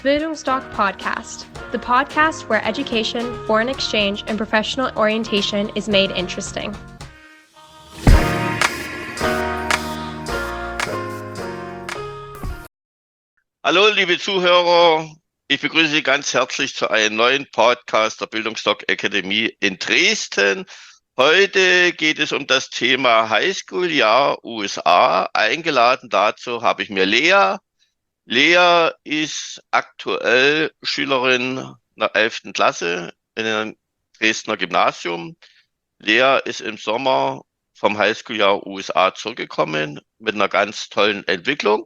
Bildungsdoc Podcast, the podcast where education, foreign exchange, and professional orientation is made interesting. Hallo, liebe Zuhörer. Ich begrüße Sie ganz herzlich zu einem neuen Podcast der Bildungsdoc Akademie in Dresden. Heute geht es um das Thema Highschool-Jahr USA. Eingeladen dazu habe ich mir Lea. Lea ist aktuell Schülerin der 11. Klasse in einem Dresdner Gymnasium. Lea ist im Sommer vom Highschool-Jahr USA zurückgekommen mit einer ganz tollen Entwicklung.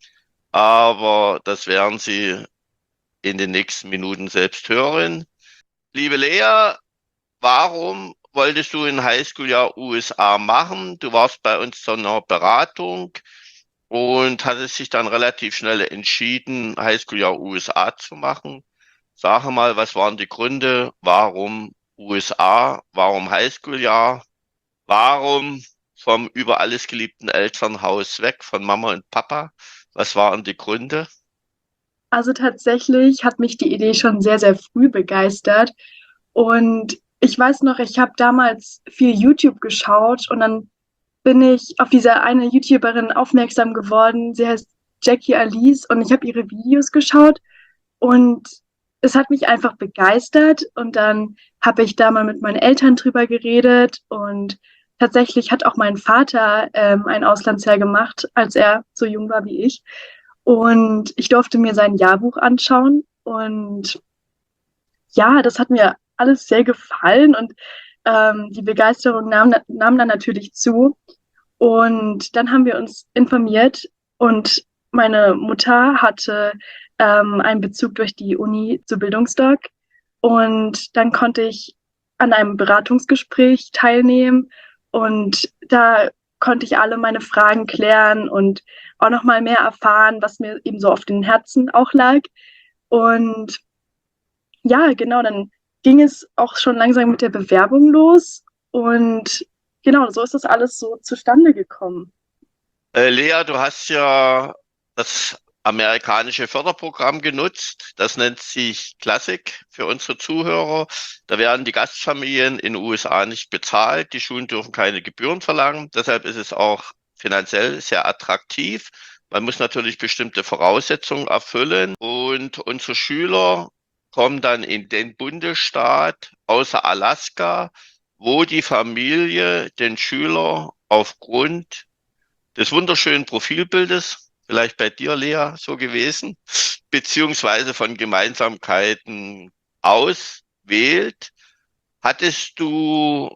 Aber das werden Sie in den nächsten Minuten selbst hören. Liebe Lea, warum wolltest du ein Highschool-Jahr USA machen? Du warst bei uns zu einer Beratung und hattest dich dann relativ schnell entschieden, Highschool-Jahr USA zu machen. Sag mal, was waren die Gründe? Warum USA? Warum Highschool-Jahr? Warum vom über alles geliebten Elternhaus weg, von Mama und Papa? Was waren die Gründe? Also tatsächlich hat mich die Idee schon sehr, sehr früh begeistert. Und ich weiß noch, ich habe damals viel YouTube geschaut und dann bin ich auf diese eine YouTuberin aufmerksam geworden. Sie heißt Jackie Alice und ich habe ihre Videos geschaut und es hat mich einfach begeistert. Und dann habe ich da mal mit meinen Eltern drüber geredet und tatsächlich hat auch mein Vater ein Auslandsjahr gemacht, als er so jung war wie ich. Und ich durfte mir sein Jahrbuch anschauen und ja, das hat mir alles sehr gefallen und die Begeisterung nahm dann natürlich zu. Und dann haben wir uns informiert und meine Mutter hatte einen Bezug durch die Uni zu Bildungsdoc und dann konnte ich an einem Beratungsgespräch teilnehmen und da konnte ich alle meine Fragen klären und auch noch mal mehr erfahren, was mir eben so auf den Herzen auch lag. Und ja, genau, dann ging es auch schon langsam mit der Bewerbung los und genau, so ist das alles so zustande gekommen. Lea, du hast ja das amerikanische Förderprogramm genutzt. Das nennt sich Classic für unsere Zuhörer. Da werden die Gastfamilien in den USA nicht bezahlt. Die Schulen dürfen keine Gebühren verlangen. Deshalb ist es auch finanziell sehr attraktiv. Man muss natürlich bestimmte Voraussetzungen erfüllen. Und unsere Schüler kommen dann in den Bundesstaat außer Alaska, wo die Familie den Schüler aufgrund des wunderschönen Profilbildes, vielleicht bei dir, Lea, so gewesen, beziehungsweise von Gemeinsamkeiten auswählt. Hattest du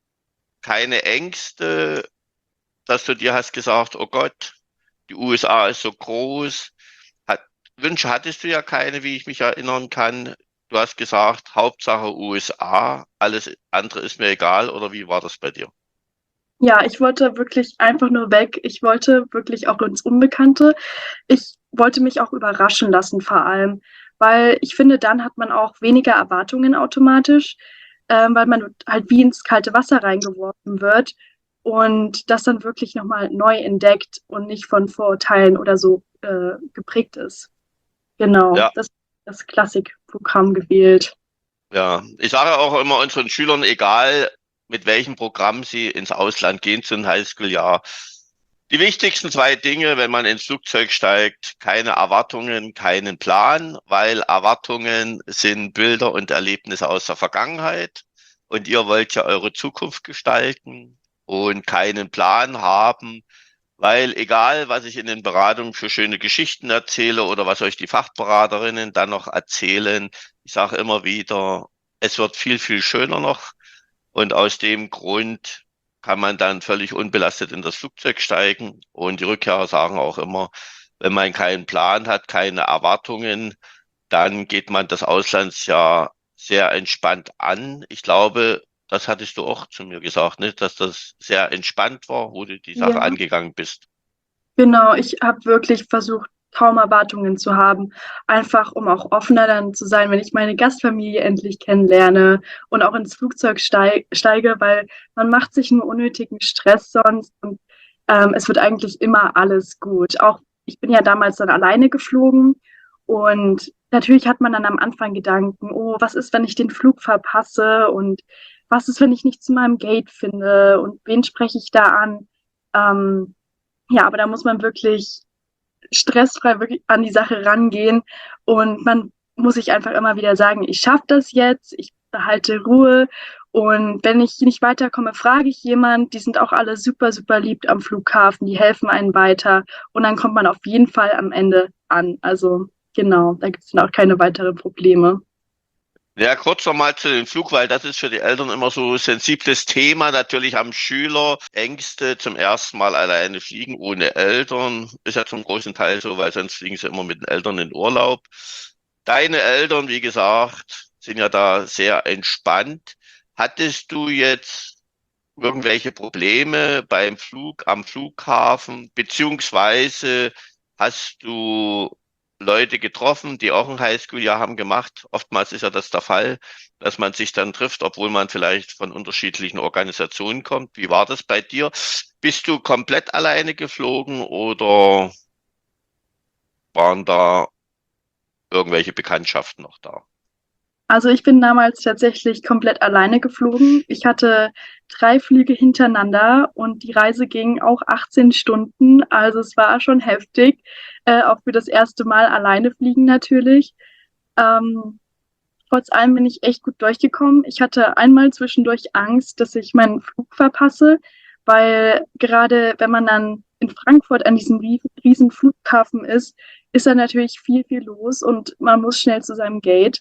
keine Ängste, dass du dir hast gesagt, oh Gott, die USA ist so groß? Wünsche hattest du ja keine, wie ich mich erinnern kann. Du hast gesagt, Hauptsache USA, alles andere ist mir egal, oder wie war das bei dir? Ja, ich wollte wirklich einfach nur weg. Ich wollte wirklich auch ins Unbekannte. Ich wollte mich auch überraschen lassen vor allem, weil ich finde, dann hat man auch weniger Erwartungen automatisch, weil man halt wie ins kalte Wasser reingeworfen wird und das dann wirklich nochmal neu entdeckt und nicht von Vorurteilen oder so geprägt ist. Genau, Ja, das Klassikprogramm gewählt. ja. Ich sage auch immer unseren Schülern, egal mit welchem Programm sie ins Ausland gehen zum Highschool-Jahr, die wichtigsten zwei Dinge, wenn man ins Flugzeug steigt: keine Erwartungen, keinen Plan, weil Erwartungen sind Bilder und Erlebnisse aus der Vergangenheit und ihr wollt ja eure Zukunft gestalten, und keinen Plan haben, weil egal, was ich in den Beratungen für schöne Geschichten erzähle oder was euch die Fachberaterinnen dann noch erzählen, ich sage immer wieder, es wird viel, viel schöner noch. Und aus dem Grund kann man dann völlig unbelastet in das Flugzeug steigen. Und die Rückkehrer sagen auch immer, wenn man keinen Plan hat, keine Erwartungen, dann geht man das Auslandsjahr sehr entspannt an. Ich glaube, das hattest du auch zu mir gesagt, ne? Dass das sehr entspannt war, wo du die Sache Ja. angegangen bist. Genau, ich habe wirklich versucht, kaum Erwartungen zu haben, einfach um auch offener dann zu sein, wenn ich meine Gastfamilie endlich kennenlerne und auch ins Flugzeug steige, weil man macht sich nur unnötigen Stress sonst und es wird eigentlich immer alles gut. Auch ich bin ja damals dann alleine geflogen Und natürlich hat man dann am Anfang Gedanken, oh, was ist, wenn ich den Flug verpasse und was ist, wenn ich nicht zu meinem Gate finde und wen spreche ich da an? Ja, aber da muss man wirklich stressfrei wirklich an die Sache rangehen und man muss sich einfach immer wieder sagen, ich schaffe das jetzt, ich behalte Ruhe und wenn ich nicht weiterkomme, frage ich jemand, die sind auch alle super, super lieb am Flughafen, die helfen einem weiter und dann kommt man auf jeden Fall am Ende an. Also genau, da gibt es dann auch keine weiteren Probleme. Ja, kurz nochmal zu dem Flug, weil das ist für die Eltern immer so ein sensibles Thema. Natürlich haben Schüler Ängste zum ersten Mal alleine fliegen ohne Eltern. Ist ja zum großen Teil so, weil sonst fliegen sie immer mit den Eltern in Urlaub. Deine Eltern, wie gesagt, sind ja da sehr entspannt. Hattest du jetzt irgendwelche Probleme beim Flug am Flughafen, beziehungsweise hast du Leute getroffen, die auch ein Highschool-Jahr haben gemacht? Oftmals ist ja das der Fall, dass man sich dann trifft, obwohl man vielleicht von unterschiedlichen Organisationen kommt. Wie war das bei dir? Bist du komplett alleine geflogen oder waren da irgendwelche Bekanntschaften noch da? Also ich bin damals tatsächlich komplett alleine geflogen. Ich hatte 3 Flüge hintereinander und die Reise ging auch 18 Stunden. Also es war schon heftig, auch für das erste Mal alleine fliegen natürlich. Ähm, Trotz allem bin ich echt gut durchgekommen. Ich hatte einmal zwischendurch Angst, dass ich meinen Flug verpasse, weil gerade wenn man dann in Frankfurt an diesem riesen Flughafen ist da natürlich viel, viel los und man muss schnell zu seinem Gate.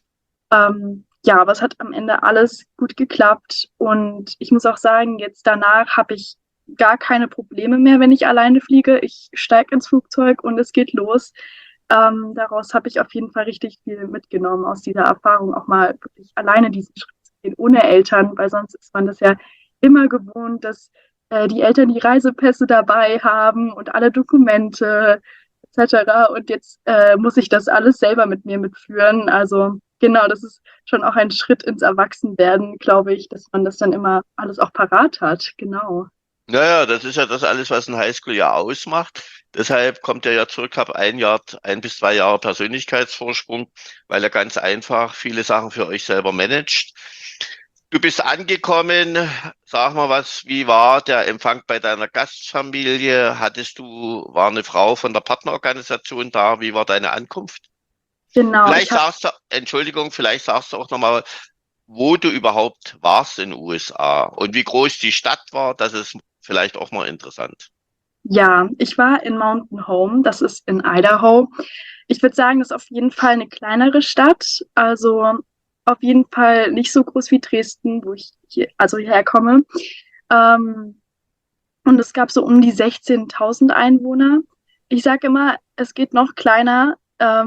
Ja, aber es hat am Ende alles gut geklappt und ich muss auch sagen, jetzt danach habe ich gar keine Probleme mehr, wenn ich alleine fliege. Ich steige ins Flugzeug und es geht los. Daraus habe ich auf jeden Fall richtig viel mitgenommen aus dieser Erfahrung, auch mal wirklich alleine diesen Schritt zu gehen, ohne Eltern, weil sonst ist man das ja immer gewohnt, dass die Eltern die Reisepässe dabei haben und alle Dokumente etc. Und jetzt muss ich das alles selber mit mir mitführen. Also genau, das ist schon auch ein Schritt ins Erwachsenwerden, glaube ich, dass man das dann immer alles auch parat hat. Genau. Naja, das ist ja das alles, was ein Highschool-Jahr ausmacht. Deshalb kommt er ja zurück, hab 1 Jahr, 1 bis 2 Jahre Persönlichkeitsvorsprung, weil er ganz einfach viele Sachen für euch selber managt. Du bist angekommen, sag mal was, wie war der Empfang bei deiner Gastfamilie? War eine Frau von der Partnerorganisation da? Wie war deine Ankunft? Genau, ich Vielleicht habe sagst du, Entschuldigung, vielleicht sagst du auch nochmal, wo du überhaupt warst in den USA und wie groß die Stadt war. Das ist vielleicht auch mal interessant. Ja, ich war in Mountain Home, das ist in Idaho. Ich würde sagen, das ist auf jeden Fall eine kleinere Stadt, also auf jeden Fall nicht so groß wie Dresden, wo ich also herkomme. Ähm, und es gab so um die 16.000 Einwohner. Ich sage immer, es geht noch kleiner.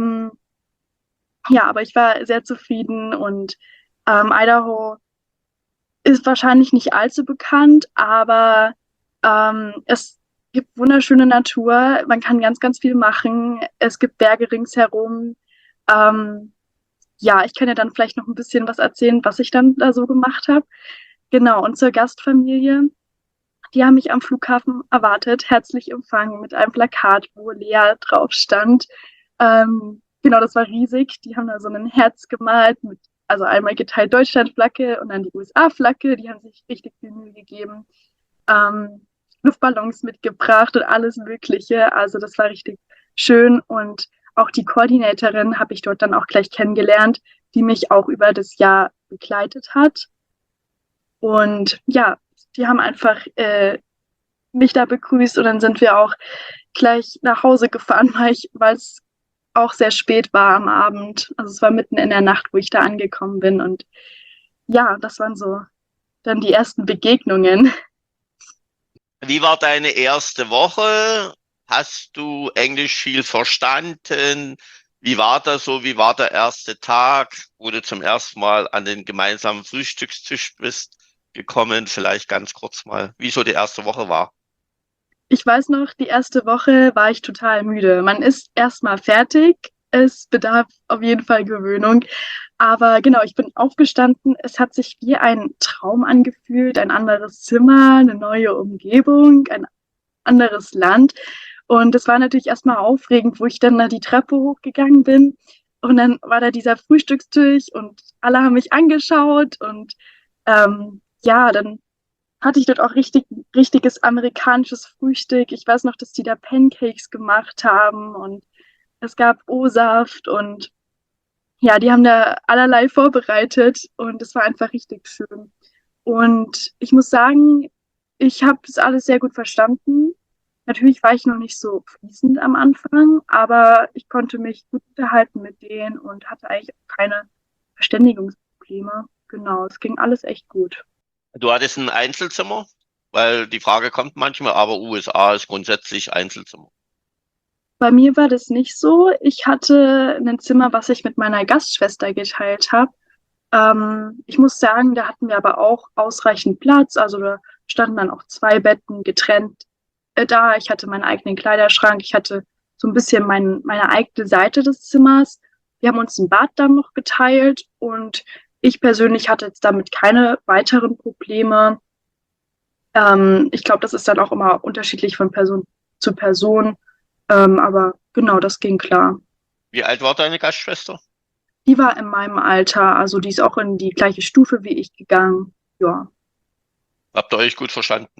Ja, aber ich war sehr zufrieden und Idaho ist wahrscheinlich nicht allzu bekannt, aber es gibt wunderschöne Natur. Man kann ganz, ganz viel machen. Es gibt Berge ringsherum. Ähm, ja, ich kann ja dann vielleicht noch ein bisschen was erzählen, was ich dann da so gemacht habe. Genau, und zur Gastfamilie. Die haben mich am Flughafen erwartet, herzlich empfangen mit einem Plakat, wo Lea drauf stand. Genau, das war riesig. Die haben da so ein Herz gemalt mit, also einmal geteilt Deutschland-Flagge und dann die USA-Flagge. Die haben sich richtig viel Mühe gegeben. Ähm, Luftballons mitgebracht und alles Mögliche. Also das war richtig schön und auch die Koordinatorin habe ich dort dann auch gleich kennengelernt, die mich auch über das Jahr begleitet hat. Und ja, die haben einfach mich da begrüßt und dann sind wir auch gleich nach Hause gefahren, weil es auch sehr spät war am Abend. Also es war mitten in der Nacht, wo ich da angekommen bin. Und ja, das waren so dann die ersten Begegnungen. Wie war deine erste Woche? Hast du Englisch viel verstanden? Wie war das so? Wie war der erste Tag, wo du zum ersten Mal an den gemeinsamen Frühstückstisch bist gekommen? Vielleicht ganz kurz mal, wie so die erste Woche war. Ich weiß noch, die erste Woche war ich total müde. Man ist erstmal fertig. Es bedarf auf jeden Fall Gewöhnung. Aber genau, ich bin aufgestanden. Es hat sich wie ein Traum angefühlt. Ein anderes Zimmer, eine neue Umgebung, ein anderes Land. Und es war natürlich erstmal aufregend, wo ich dann da die Treppe hochgegangen bin. Und dann war da dieser Frühstückstisch und alle haben mich angeschaut. Und ja, dann hatte ich dort auch richtiges amerikanisches Frühstück. Ich weiß noch, dass die da Pancakes gemacht haben und es gab O-Saft und ja, die haben da allerlei vorbereitet und es war einfach richtig schön. Und ich muss sagen, ich habe das alles sehr gut verstanden. Natürlich war ich noch nicht so fließend am Anfang, aber ich konnte mich gut unterhalten mit denen und hatte eigentlich auch keine Verständigungsprobleme. Genau, es ging alles echt gut. Du hattest ein Einzelzimmer, weil die Frage kommt manchmal, aber USA ist grundsätzlich Einzelzimmer. Bei mir war das nicht so. Ich hatte ein Zimmer, was ich mit meiner Gastschwester geteilt habe. Ich muss sagen, da hatten wir aber auch ausreichend Platz. Also da standen dann auch zwei Betten getrennt da. Ich hatte meinen eigenen Kleiderschrank. Ich hatte so ein bisschen meine eigene Seite des Zimmers. Wir haben uns ein Bad dann noch geteilt und ich persönlich hatte jetzt damit keine weiteren Probleme. Ich glaube, das ist dann auch immer unterschiedlich von Person zu Person. Aber genau, das ging klar. Wie alt war deine Gastschwester? Die war in meinem Alter, also die ist auch in die gleiche Stufe wie ich gegangen. Ja. Habt ihr euch gut verstanden?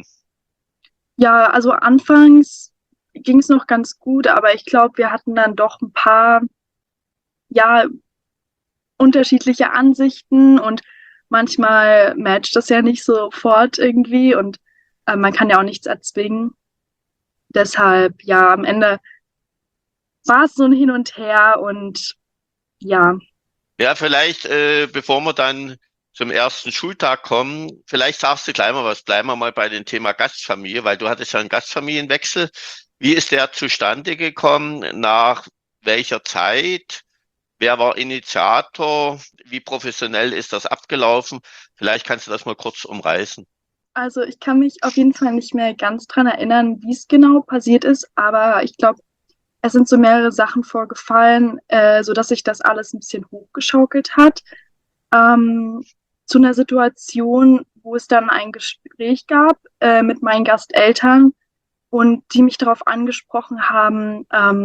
Ja, also anfangs ging es noch ganz gut, aber ich glaube, wir hatten dann doch ein paar, ja, unterschiedliche Ansichten und manchmal matcht das ja nicht sofort irgendwie und man kann ja auch nichts erzwingen. Deshalb, ja, am Ende war es so ein Hin und Her und ja. Ja, vielleicht, bevor wir dann zum ersten Schultag kommen, vielleicht sagst du gleich mal was. Bleiben wir mal bei dem Thema Gastfamilie, weil du hattest ja einen Gastfamilienwechsel. Wie ist der zustande gekommen? Nach welcher Zeit? Wer war Initiator? Wie professionell ist das abgelaufen? Vielleicht kannst du das mal kurz umreißen. Also ich kann mich auf jeden Fall nicht mehr ganz dran erinnern, wie es genau passiert ist, aber ich glaube, es sind so mehrere Sachen vorgefallen, sodass sich das alles ein bisschen hochgeschaukelt hat. Ähm, zu einer Situation, wo es dann ein Gespräch gab mit meinen Gasteltern und die mich darauf angesprochen haben,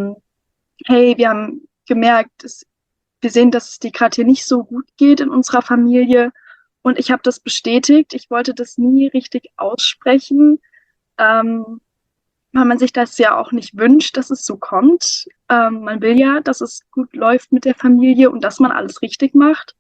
hey, wir haben gemerkt, wir sehen, dass es dir gerade hier nicht so gut geht in unserer Familie. Und ich habe das bestätigt. Ich wollte das nie richtig aussprechen, ähm, weil man sich das ja auch nicht wünscht, dass es so kommt. Man will ja, dass es gut läuft mit der Familie und dass man alles richtig macht.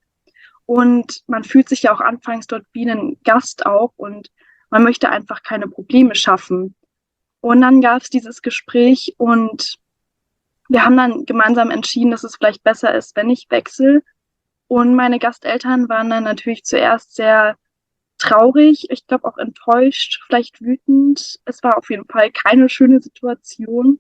Und man fühlt sich ja auch anfangs dort wie ein Gast auch und man möchte einfach keine Probleme schaffen. Und dann gab es dieses Gespräch und wir haben dann gemeinsam entschieden, dass es vielleicht besser ist, wenn ich wechsle. Und meine Gasteltern waren dann natürlich zuerst sehr traurig, ich glaube auch enttäuscht, vielleicht wütend. Es war auf jeden Fall keine schöne Situation.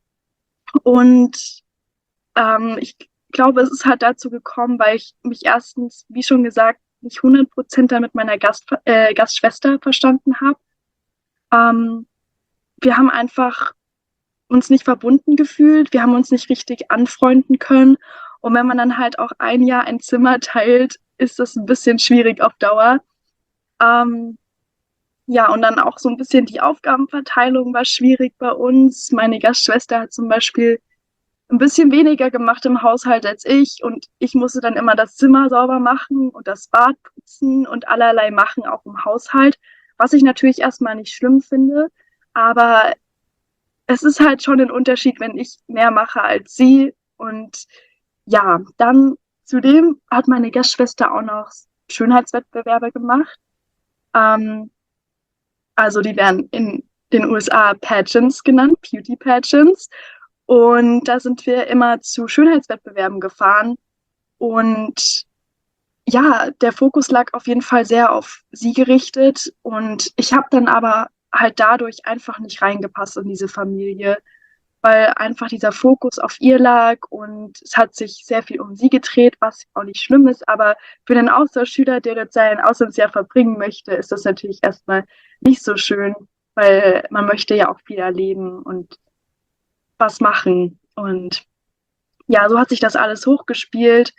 Und ich glaube, es ist halt dazu gekommen, weil ich mich erstens, wie schon gesagt, nicht 100% dann mit meiner Gastschwester verstanden habe. Ähm, wir haben einfach uns nicht verbunden gefühlt, wir haben uns nicht richtig anfreunden können. Und wenn man dann halt auch ein Jahr ein Zimmer teilt, ist das ein bisschen schwierig auf Dauer. Ähm, ja, und dann auch so ein bisschen die Aufgabenverteilung war schwierig bei uns. Meine Gastschwester hat zum Beispiel ein bisschen weniger gemacht im Haushalt als ich und ich musste dann immer das Zimmer sauber machen und das Bad putzen und allerlei machen, auch im Haushalt, was ich natürlich erstmal nicht schlimm finde, aber es ist halt schon ein Unterschied, wenn ich mehr mache als sie und ja, dann zudem hat meine Gastschwester auch noch Schönheitswettbewerbe gemacht. Ähm, also die werden in den USA Pageants genannt, Beauty Pageants. Und da sind wir immer zu Schönheitswettbewerben gefahren. Und ja, der Fokus lag auf jeden Fall sehr auf sie gerichtet. Und ich habe dann aber halt dadurch einfach nicht reingepasst in diese Familie, weil einfach dieser Fokus auf ihr lag und es hat sich sehr viel um sie gedreht, was auch nicht schlimm ist. Aber für einen Austauschschüler, der dort sein Auslandsjahr verbringen möchte, ist das natürlich erstmal nicht so schön, weil man möchte ja auch viel erleben und was machen. Und ja, so hat sich das alles hochgespielt.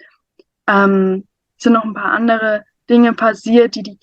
Sind noch ein paar andere Dinge passiert, die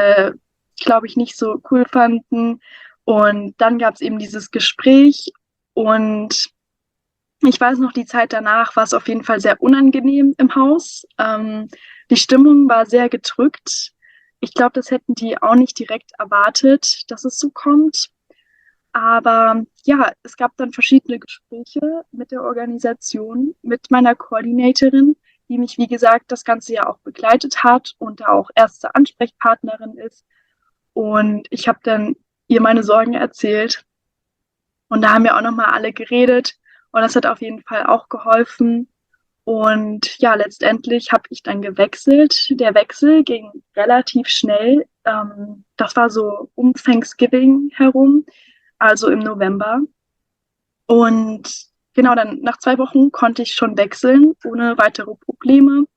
glaube ich, nicht so cool fanden. Und dann gab es eben dieses Gespräch Und ich weiß noch, die Zeit danach war es auf jeden Fall sehr unangenehm im Haus. Die Stimmung war sehr gedrückt. Ich glaube, das hätten die auch nicht direkt erwartet, dass es so kommt. Aber ja, es gab dann verschiedene Gespräche mit der Organisation, mit meiner Koordinatorin, die mich, wie gesagt, das ganze Jahr auch begleitet hat und da auch erste Ansprechpartnerin ist. Und ich habe dann ihr meine Sorgen erzählt. Und da haben wir auch nochmal alle geredet. Und das hat auf jeden Fall auch geholfen. Und ja, letztendlich habe ich dann gewechselt. Der Wechsel ging relativ schnell. Das war so um Thanksgiving herum, also im November. Und genau, dann nach 2 Wochen konnte ich schon wechseln, ohne weitere Probleme.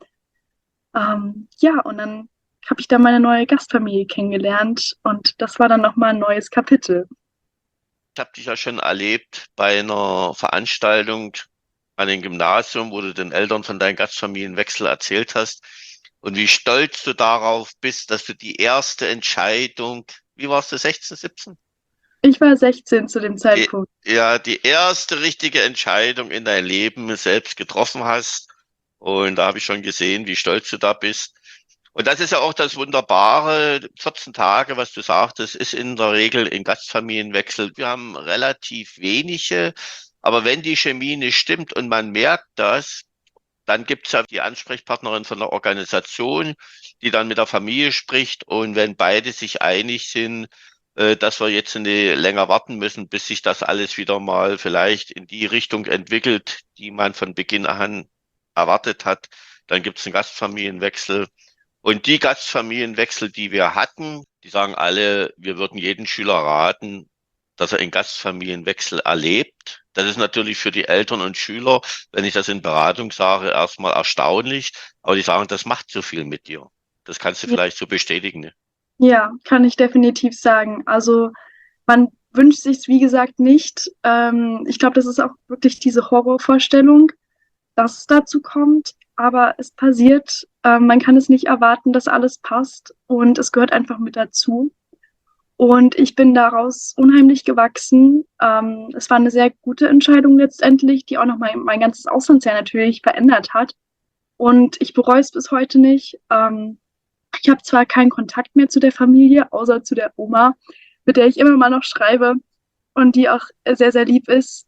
Ja, und dann habe ich da meine neue Gastfamilie kennengelernt. Und das war dann nochmal ein neues Kapitel. Ich habe dich ja schon erlebt bei einer Veranstaltung an dem Gymnasium, wo du den Eltern von deinem Gastfamilienwechsel erzählt hast und wie stolz du darauf bist, dass du die erste Entscheidung, wie warst du, 16, 17? Ich war 16 zu dem Zeitpunkt. Ja, die erste richtige Entscheidung in dein Leben selbst getroffen hast. Und da habe ich schon gesehen, wie stolz du da bist. Und das ist ja auch das Wunderbare, 14 Tage, was du sagtest, ist in der Regel in Gastfamilienwechsel. Wir haben relativ wenige, aber wenn die Chemie nicht stimmt und man merkt das, dann gibt's ja die Ansprechpartnerin von der Organisation, die dann mit der Familie spricht. Und wenn beide sich einig sind, dass wir jetzt länger warten müssen, bis sich das alles wieder mal vielleicht in die Richtung entwickelt, die man von Beginn an erwartet hat, dann gibt's einen Gastfamilienwechsel. Und die Gastfamilienwechsel, die wir hatten, die sagen alle, wir würden jeden Schüler raten, dass er einen Gastfamilienwechsel erlebt. Das ist natürlich für die Eltern und Schüler, wenn ich das in Beratung sage, erstmal erstaunlich. Aber die sagen, das macht so viel mit dir. Das kannst du Ja, vielleicht so bestätigen. Ne? ja, kann ich definitiv sagen. Also man wünscht sich es, wie gesagt, nicht. Ich glaube, das ist auch wirklich diese Horrorvorstellung, dass es dazu kommt. Aber es passiert. Man kann es nicht erwarten, dass alles passt. Und es gehört einfach mit dazu. Und ich bin daraus unheimlich gewachsen. Es war eine sehr gute Entscheidung letztendlich, die auch noch mein ganzes Auslandsjahr natürlich verändert hat. Und ich bereue es bis heute nicht. Ich habe zwar keinen Kontakt mehr zu der Familie, außer zu der Oma, mit der ich immer mal noch schreibe und die auch sehr, sehr lieb ist.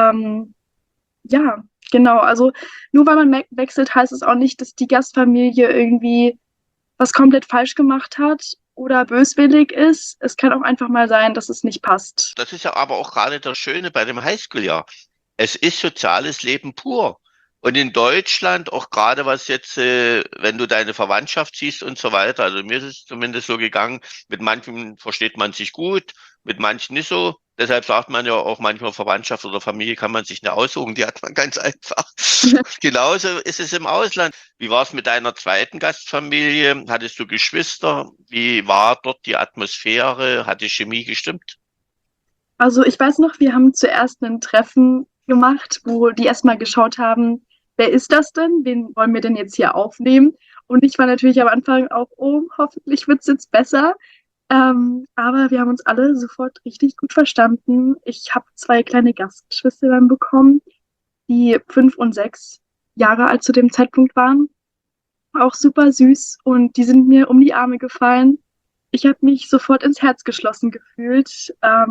Ja, genau. Also nur weil man wechselt, heißt es auch nicht, dass die Gastfamilie irgendwie was komplett falsch gemacht hat oder böswillig ist. Es kann auch einfach mal sein, dass es nicht passt. Das ist ja aber auch gerade das Schöne bei dem Highschool-Jahr. Es ist soziales Leben pur. Und in Deutschland, auch gerade was jetzt, wenn du deine Verwandtschaft siehst und so weiter, also mir ist es zumindest so gegangen, mit manchen versteht man sich gut, mit manchen nicht so. Deshalb sagt man ja auch manchmal, Verwandtschaft oder Familie kann man sich nicht aussuchen, die hat man ganz einfach. Genauso ist es im Ausland. Wie war es mit deiner zweiten Gastfamilie? Hattest du Geschwister? Wie war dort die Atmosphäre? Hat die Chemie gestimmt? Also ich weiß noch, wir haben zuerst ein Treffen gemacht, wo die erstmal geschaut haben, wer ist das denn? Wen wollen wir denn jetzt hier aufnehmen? Und ich war natürlich am Anfang auch, oh, hoffentlich wird es jetzt besser. Aber wir haben uns alle sofort richtig gut verstanden. Ich habe 2 kleine Gastgeschwister dann bekommen, die 5 und 6 Jahre alt zu dem Zeitpunkt waren. Auch super süß und die sind mir um die Arme gefallen. Ich habe mich sofort ins Herz geschlossen gefühlt.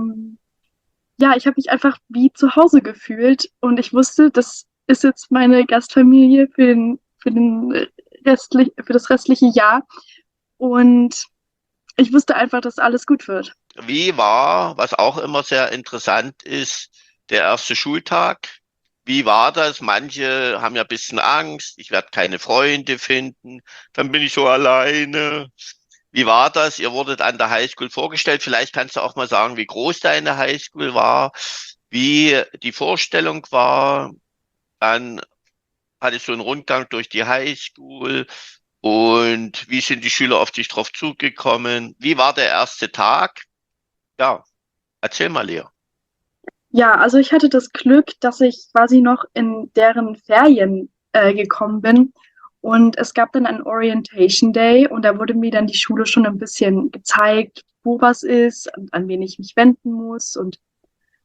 Ja, ich habe mich einfach wie zu Hause gefühlt und ich wusste, das ist jetzt meine Gastfamilie für das restliche Jahr und ich wusste einfach, dass alles gut wird. Wie war, was auch immer sehr interessant ist, der erste Schultag? Wie war das? Manche haben ja ein bisschen Angst, ich werde keine Freunde finden, dann bin ich so alleine. Wie war das? Ihr wurdet an der Highschool vorgestellt. Vielleicht kannst du auch mal sagen, wie groß deine Highschool war, wie die Vorstellung war. Dann hattest du einen Rundgang durch die Highschool und wie sind die Schüler auf dich drauf zugekommen? Wie war der erste Tag? Ja, erzähl mal, Lea. Ja, also ich hatte das Glück, dass ich quasi noch in deren Ferien gekommen bin. Und es gab dann einen Orientation Day und da wurde mir dann die Schule schon ein bisschen gezeigt, wo was ist, an wen ich mich wenden muss. Und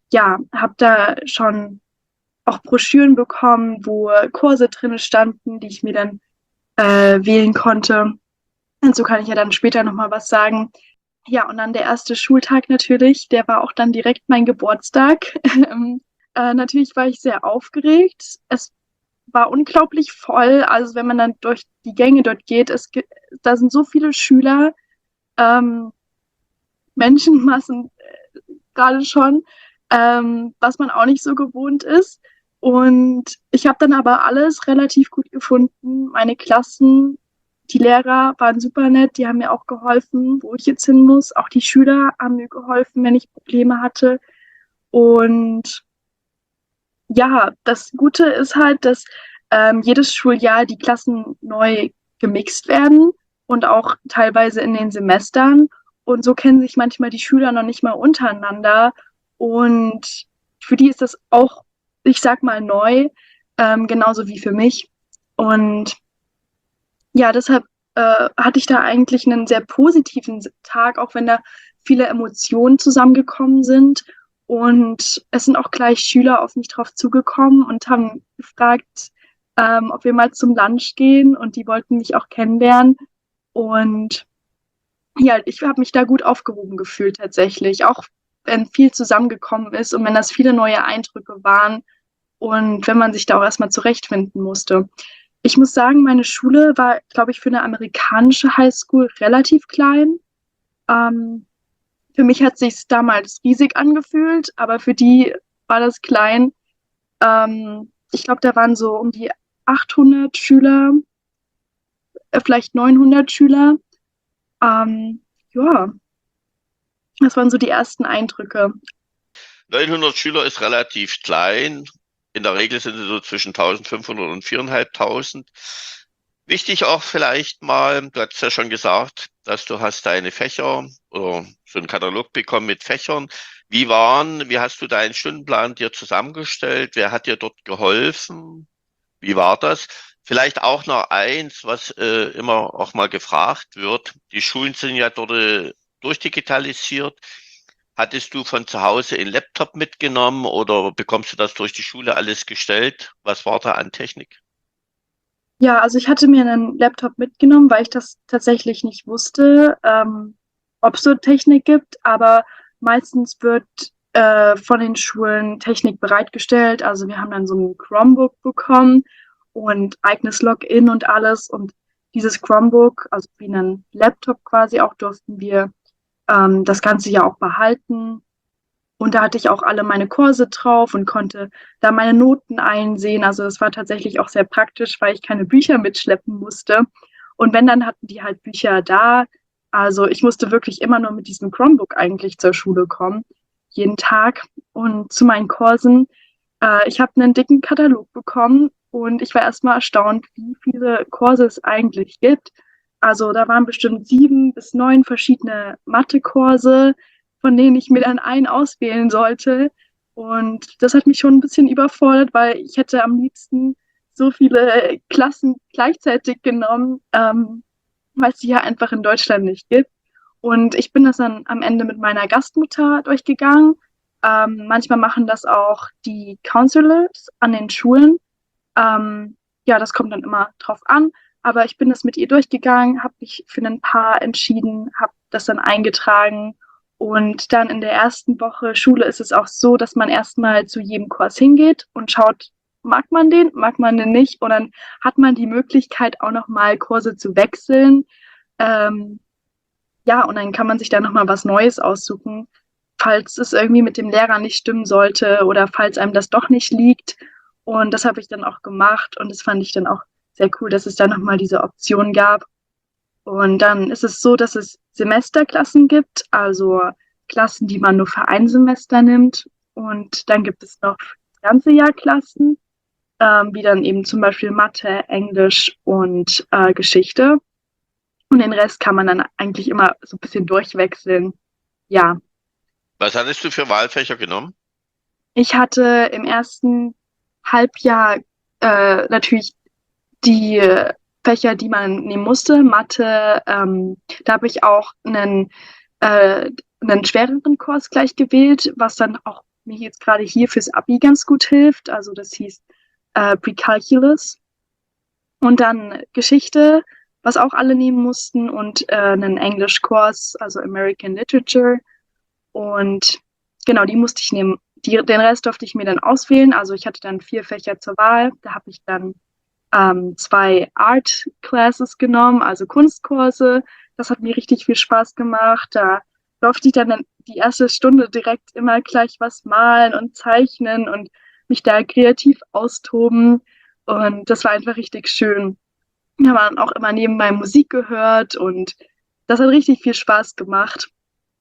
ja, habe da schon auch Broschüren bekommen, wo Kurse drin standen, die ich mir dann wählen konnte. Und so kann ich ja dann später nochmal was sagen. Ja, und dann der erste Schultag natürlich, der war auch dann direkt mein Geburtstag. Natürlich war ich sehr aufgeregt. Es war unglaublich voll. Also wenn man dann durch die Gänge dort geht, da sind so viele Schüler, ähm, Menschenmassen gerade schon, was man auch nicht so gewohnt ist. Und ich habe dann aber alles relativ gut gefunden. Meine Klassen, die Lehrer waren super nett, die haben mir auch geholfen, wo ich jetzt hin muss. Auch die Schüler haben mir geholfen, wenn ich Probleme hatte. Und ja, das Gute ist halt, dass jedes Schuljahr die Klassen neu gemixt werden und auch teilweise in den Semestern. Und so kennen sich manchmal die Schüler noch nicht mal untereinander. Und für die ist das auch, ich sag mal, neu, genauso wie für mich. Und ja, deshalb hatte ich da eigentlich einen sehr positiven Tag, auch wenn da viele Emotionen zusammengekommen sind. Und es sind auch gleich Schüler auf mich drauf zugekommen und haben gefragt, ob wir mal zum Lunch gehen. Und die wollten mich auch kennenlernen. Und ja, ich habe mich da gut aufgehoben gefühlt tatsächlich, auch wenn viel zusammengekommen ist und wenn das viele neue Eindrücke waren und wenn man sich da auch erstmal zurechtfinden musste. Ich muss sagen, meine Schule war, glaube ich, für eine amerikanische Highschool relativ klein. Ähm, für mich hat sich damals riesig angefühlt, aber für die war das klein. Ich glaube, da waren so um die 800 Schüler, vielleicht 900 Schüler. Ja, das waren so die ersten Eindrücke. 900 Schüler ist relativ klein. In der Regel sind sie so zwischen 1500 und 4.500. Wichtig auch vielleicht mal, du hast ja schon gesagt, dass du hast deine Fächer oder so einen Katalog bekommen mit Fächern. Wie hast du deinen Stundenplan dir zusammengestellt? Wer hat dir dort geholfen? Wie war das? Vielleicht auch noch eins, was immer auch mal gefragt wird. Die Schulen sind ja dort durchdigitalisiert. Hattest du von zu Hause einen Laptop mitgenommen oder bekommst du das durch die Schule alles gestellt? Was war da an Technik? Ja, also ich hatte mir einen Laptop mitgenommen, weil ich das tatsächlich nicht wusste, ob es so Technik gibt, aber meistens wird von den Schulen Technik bereitgestellt. Also wir haben dann so ein Chromebook bekommen und eigenes Login und alles. Und dieses Chromebook, also wie ein Laptop quasi auch, durften wir das ganze Jahr auch behalten. Und da hatte ich auch alle meine Kurse drauf und konnte da meine Noten einsehen. Also das war tatsächlich auch sehr praktisch, weil ich keine Bücher mitschleppen musste. Und wenn, dann hatten die halt Bücher da. Also ich musste wirklich immer nur mit diesem Chromebook eigentlich zur Schule kommen, jeden Tag. Und zu meinen Kursen, ich habe einen dicken Katalog bekommen und ich war erstmal erstaunt, wie viele Kurse es eigentlich gibt. Also da waren bestimmt 7 bis 9 verschiedene Mathe-Kurse, von denen ich mir dann einen auswählen sollte. Und das hat mich schon ein bisschen überfordert, weil ich hätte am liebsten so viele Klassen gleichzeitig genommen, weil es die ja einfach in Deutschland nicht gibt. Und ich bin das dann am Ende mit meiner Gastmutter durchgegangen. Manchmal machen das auch die Counselors an den Schulen. Ja, das kommt dann immer drauf an. Aber ich bin das mit ihr durchgegangen, habe mich für ein Paar entschieden, habe das dann eingetragen. Und dann in der ersten Woche Schule ist es auch so, dass man erstmal zu jedem Kurs hingeht und schaut, mag man den nicht. Und dann hat man die Möglichkeit, auch nochmal Kurse zu wechseln. Ähm, ja, und dann kann man sich da nochmal was Neues aussuchen, falls es irgendwie mit dem Lehrer nicht stimmen sollte oder falls einem das doch nicht liegt. Und das habe ich dann auch gemacht und das fand ich dann auch sehr cool, dass es da nochmal diese Option gab. Und dann ist es so, dass es Semesterklassen gibt, also Klassen, die man nur für ein Semester nimmt. Und dann gibt es noch das ganze Jahr Klassen, wie dann eben zum Beispiel Mathe, Englisch und Geschichte. Und den Rest kann man dann eigentlich immer so ein bisschen durchwechseln. Ja, Was hattest du für Wahlfächer genommen? ich hatte im ersten Halbjahr natürlich die Fächer, die man nehmen musste. Mathe, da habe ich auch einen schwereren Kurs gleich gewählt, was dann auch mir jetzt gerade hier fürs Abi ganz gut hilft. Also das hieß Precalculus. Und dann Geschichte, was auch alle nehmen mussten und einen Englischkurs, also American Literature. Und genau, die musste ich nehmen. Den Rest durfte ich mir dann auswählen. Also ich hatte dann 4 Fächer zur Wahl. Da habe ich dann 2 Art Classes genommen, also Kunstkurse. Das hat mir richtig viel Spaß gemacht. Da durfte ich dann die erste Stunde direkt immer gleich was malen und zeichnen und mich da kreativ austoben. Und das war einfach richtig schön. Wir haben auch immer nebenbei Musik gehört und das hat richtig viel Spaß gemacht.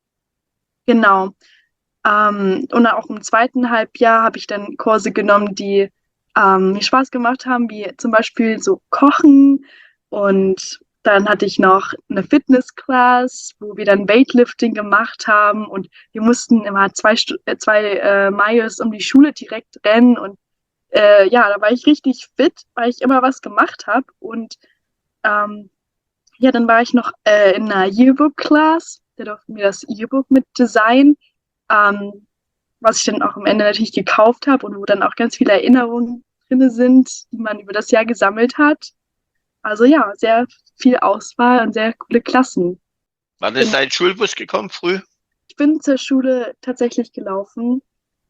Genau. Und dann auch im zweiten Halbjahr habe ich dann Kurse genommen, die mir Spaß gemacht haben, wie zum Beispiel so Kochen. Und dann hatte ich noch eine Fitness-Class, wo wir dann Weightlifting gemacht haben. Und wir mussten immer zwei Miles um die Schule direkt rennen. Und ja, da war ich richtig fit, weil ich immer was gemacht habe. Und ähm, ja, dann war ich noch in einer Yearbook-Class. Da durften wir das Yearbook mit designen, was ich dann auch am Ende natürlich gekauft habe und wo dann auch ganz viele Erinnerungen drin sind, die man über das Jahr gesammelt hat. Also ja, sehr viel Auswahl und sehr coole Klassen. Wann ist dein Schulbus gekommen? Früh? Ich bin zur Schule tatsächlich gelaufen.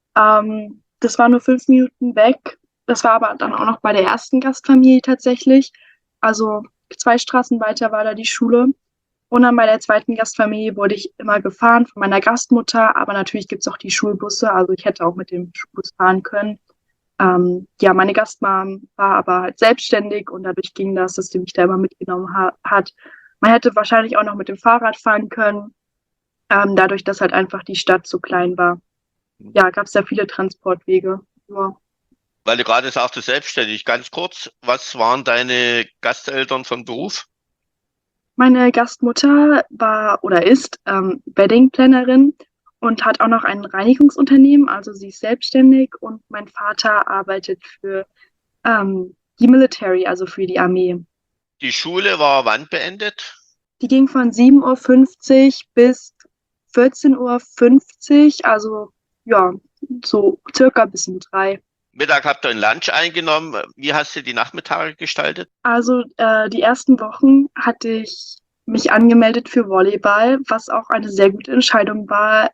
Das war nur 5 Minuten weg. Das war aber dann auch noch bei der ersten Gastfamilie tatsächlich. Also 2 Straßen weiter war da die Schule. Und dann bei der zweiten Gastfamilie wurde ich immer gefahren von meiner Gastmutter, aber natürlich gibt es auch die Schulbusse, also ich hätte auch mit dem Schulbus fahren können. Ja, meine Gastmam war aber halt selbstständig und dadurch ging das, dass die mich da immer mitgenommen hat. Man hätte wahrscheinlich auch noch mit dem Fahrrad fahren können, dadurch, dass halt einfach die Stadt so klein war. Ja, gab es da viele Transportwege. Ja. Weil du gerade sagtest, selbstständig. Ganz kurz, was waren deine Gasteltern von Beruf? Meine Gastmutter war oder ist Wedding-Plannerin und hat auch noch ein Reinigungsunternehmen, also sie ist selbstständig und mein Vater arbeitet für die Military, also für die Armee. Die Schule war wann beendet? Die ging von 7:50 Uhr bis 14:50 Uhr, also ja, so circa bis um 3. Mittag habt ihr ein Lunch eingenommen. Wie hast du die Nachmittage gestaltet? Also die ersten Wochen hatte ich mich angemeldet für Volleyball, was auch eine sehr gute Entscheidung war.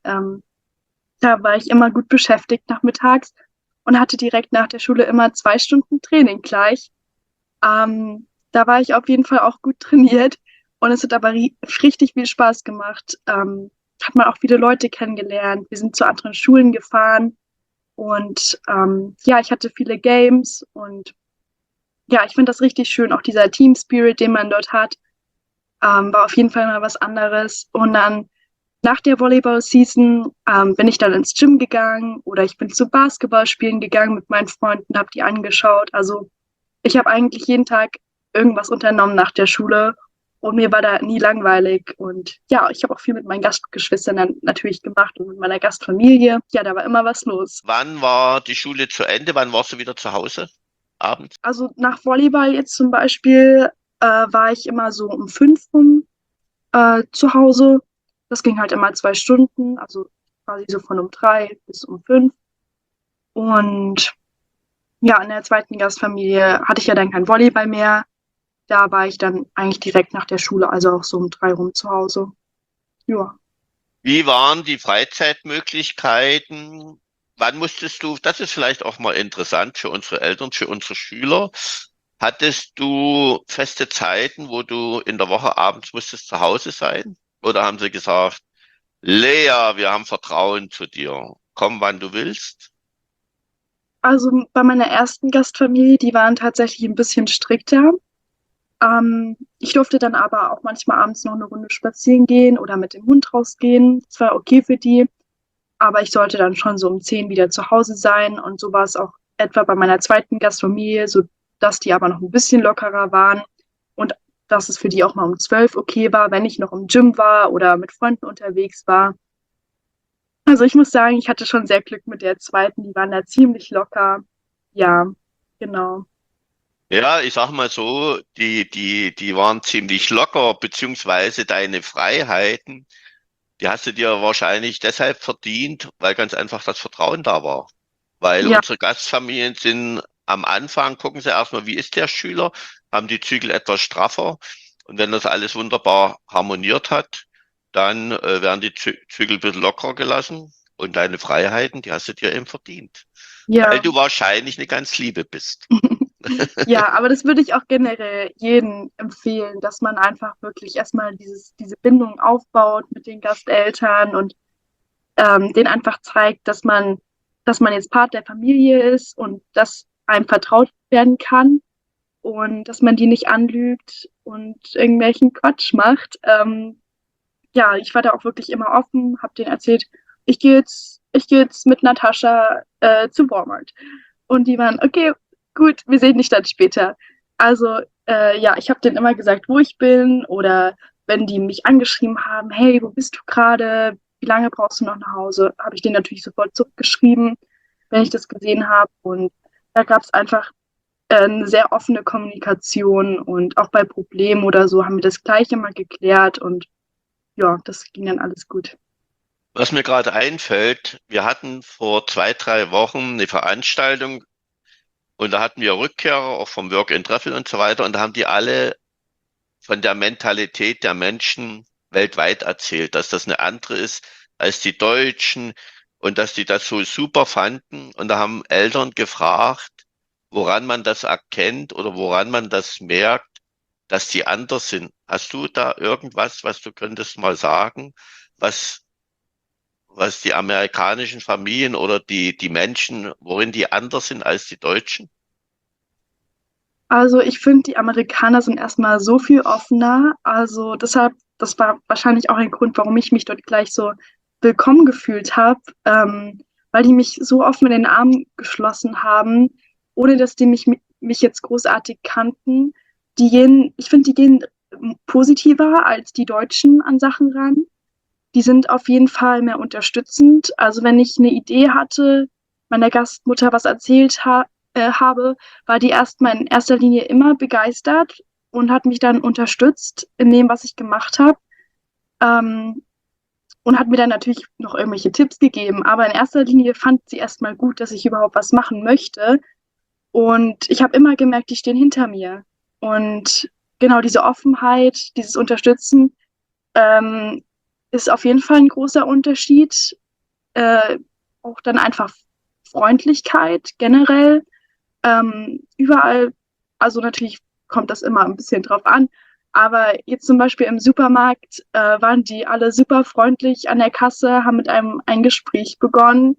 Da war ich immer gut beschäftigt nachmittags und hatte direkt nach der Schule immer 2 Stunden Training gleich. Da war ich auf jeden Fall auch gut trainiert und es hat aber richtig viel Spaß gemacht. Hat man auch viele Leute kennengelernt. Wir sind zu anderen Schulen gefahren und ja, ich hatte viele Games und ja, ich finde das richtig schön. Auch dieser Team Spirit, den man dort hat, war auf jeden Fall mal was anderes. Und dann nach der Volleyball-Season bin ich dann ins Gym gegangen oder ich bin zu Basketballspielen gegangen mit meinen Freunden, habe die angeschaut. Also ich habe eigentlich jeden Tag irgendwas unternommen nach der Schule und mir war da nie langweilig. Und ja, ich habe auch viel mit meinen Gastgeschwistern dann natürlich gemacht und mit meiner Gastfamilie. Ja, da war immer was los. Wann war die Schule zu Ende? Wann warst du wieder zu Hause? Abends? Also nach Volleyball jetzt zum Beispiel war ich immer so um 5 rum zu Hause. Das ging halt immer 2 Stunden, also quasi so von um 3 bis um 5. Und ja, in der zweiten Gastfamilie hatte ich ja dann kein Volleyball mehr. Da war ich dann eigentlich direkt nach der Schule, also auch so um 3 rum zu Hause. Ja. Wie waren die Freizeitmöglichkeiten? Wann musstest du, das ist vielleicht auch mal interessant für unsere Eltern, für unsere Schüler, hattest du feste Zeiten, wo du in der Woche abends musstest zu Hause sein? Oder haben sie gesagt, Lea, wir haben Vertrauen zu dir. Komm, wann du willst. Also bei meiner ersten Gastfamilie, die waren tatsächlich ein bisschen strikter. Ich durfte dann aber auch manchmal abends noch eine Runde spazieren gehen oder mit dem Hund rausgehen. Das war okay für die. Aber ich sollte dann schon so um 10 wieder zu Hause sein. Und so war es auch etwa bei meiner zweiten Gastfamilie, so dass die aber noch ein bisschen lockerer waren und dass es für die auch mal um 12 okay war, wenn ich noch im Gym war oder mit Freunden unterwegs war. Also ich muss sagen, ich hatte schon sehr Glück mit der zweiten. Die waren da ziemlich locker. Ja, genau. Ja, ich sag mal so, die waren ziemlich locker, beziehungsweise deine Freiheiten Die hast du dir wahrscheinlich deshalb verdient, weil ganz einfach das Vertrauen da war. Weil Ja, unsere Gastfamilien sind am Anfang, gucken sie erstmal, wie ist der Schüler, haben die Zügel etwas straffer. Und wenn das alles wunderbar harmoniert hat, dann werden die Zügel ein bisschen lockerer gelassen. Und deine Freiheiten, die hast du dir eben verdient. Weil ja. du wahrscheinlich eine ganz Liebe bist. Ja, aber das würde ich auch generell jedem empfehlen, dass man einfach wirklich erstmal diese Bindung aufbaut mit den Gasteltern und denen einfach zeigt, dass man jetzt Part der Familie ist und dass einem vertraut werden kann und dass man die nicht anlügt und irgendwelchen Quatsch macht. Ja, ich war da auch wirklich immer offen, habe denen erzählt, ich gehe jetzt mit Natascha zum Walmart. Und die waren, okay, gut, wir sehen dich dann später. Also, ja, ich habe denen immer gesagt, wo ich bin oder wenn die mich angeschrieben haben, hey, wo bist du gerade? Wie lange brauchst du noch nach Hause? Habe ich denen natürlich sofort zurückgeschrieben, wenn ich das gesehen habe. Und da gab es einfach eine sehr offene Kommunikation und auch bei Problemen oder so haben wir das gleich immer geklärt und ja, das ging dann alles gut. Was mir gerade einfällt, wir hatten vor 2, 3 Wochen eine Veranstaltung und da hatten wir Rückkehrer, auch vom Work and Travel und so weiter, und da haben die alle von der Mentalität der Menschen weltweit erzählt, dass das eine andere ist als die Deutschen und dass die das so super fanden. Und da haben Eltern gefragt, woran man das erkennt oder woran man das merkt, dass die anders sind. Hast du da irgendwas, was du könntest mal sagen, was, was die amerikanischen Familien oder die Menschen, worin die anders sind als die Deutschen? Also ich finde, die Amerikaner sind erstmal so viel offener. Also deshalb, das war wahrscheinlich auch ein Grund, warum ich mich dort gleich so willkommen gefühlt habe, weil die mich so offen in den Arm geschlossen haben, ohne dass die mich jetzt großartig kannten. Ich finde, die gehen positiver als die Deutschen an Sachen ran. Die sind auf jeden Fall mehr unterstützend. Also wenn ich eine Idee hatte, meiner Gastmutter was habe, war die erstmal in erster Linie immer begeistert und hat mich dann unterstützt in dem, was ich gemacht habe. Ähm, und hat mir dann natürlich noch irgendwelche Tipps gegeben. Aber in erster Linie fand sie erstmal gut, dass ich überhaupt was machen möchte. Und ich habe immer gemerkt, die stehen hinter mir. Und genau diese Offenheit, dieses Unterstützen, ähm, ist auf jeden Fall ein großer Unterschied. Äh, Auch dann einfach Freundlichkeit generell. Überall, also natürlich kommt das immer ein bisschen drauf an, aber jetzt zum Beispiel im Supermarkt waren die alle super freundlich an der Kasse, haben mit einem ein Gespräch begonnen,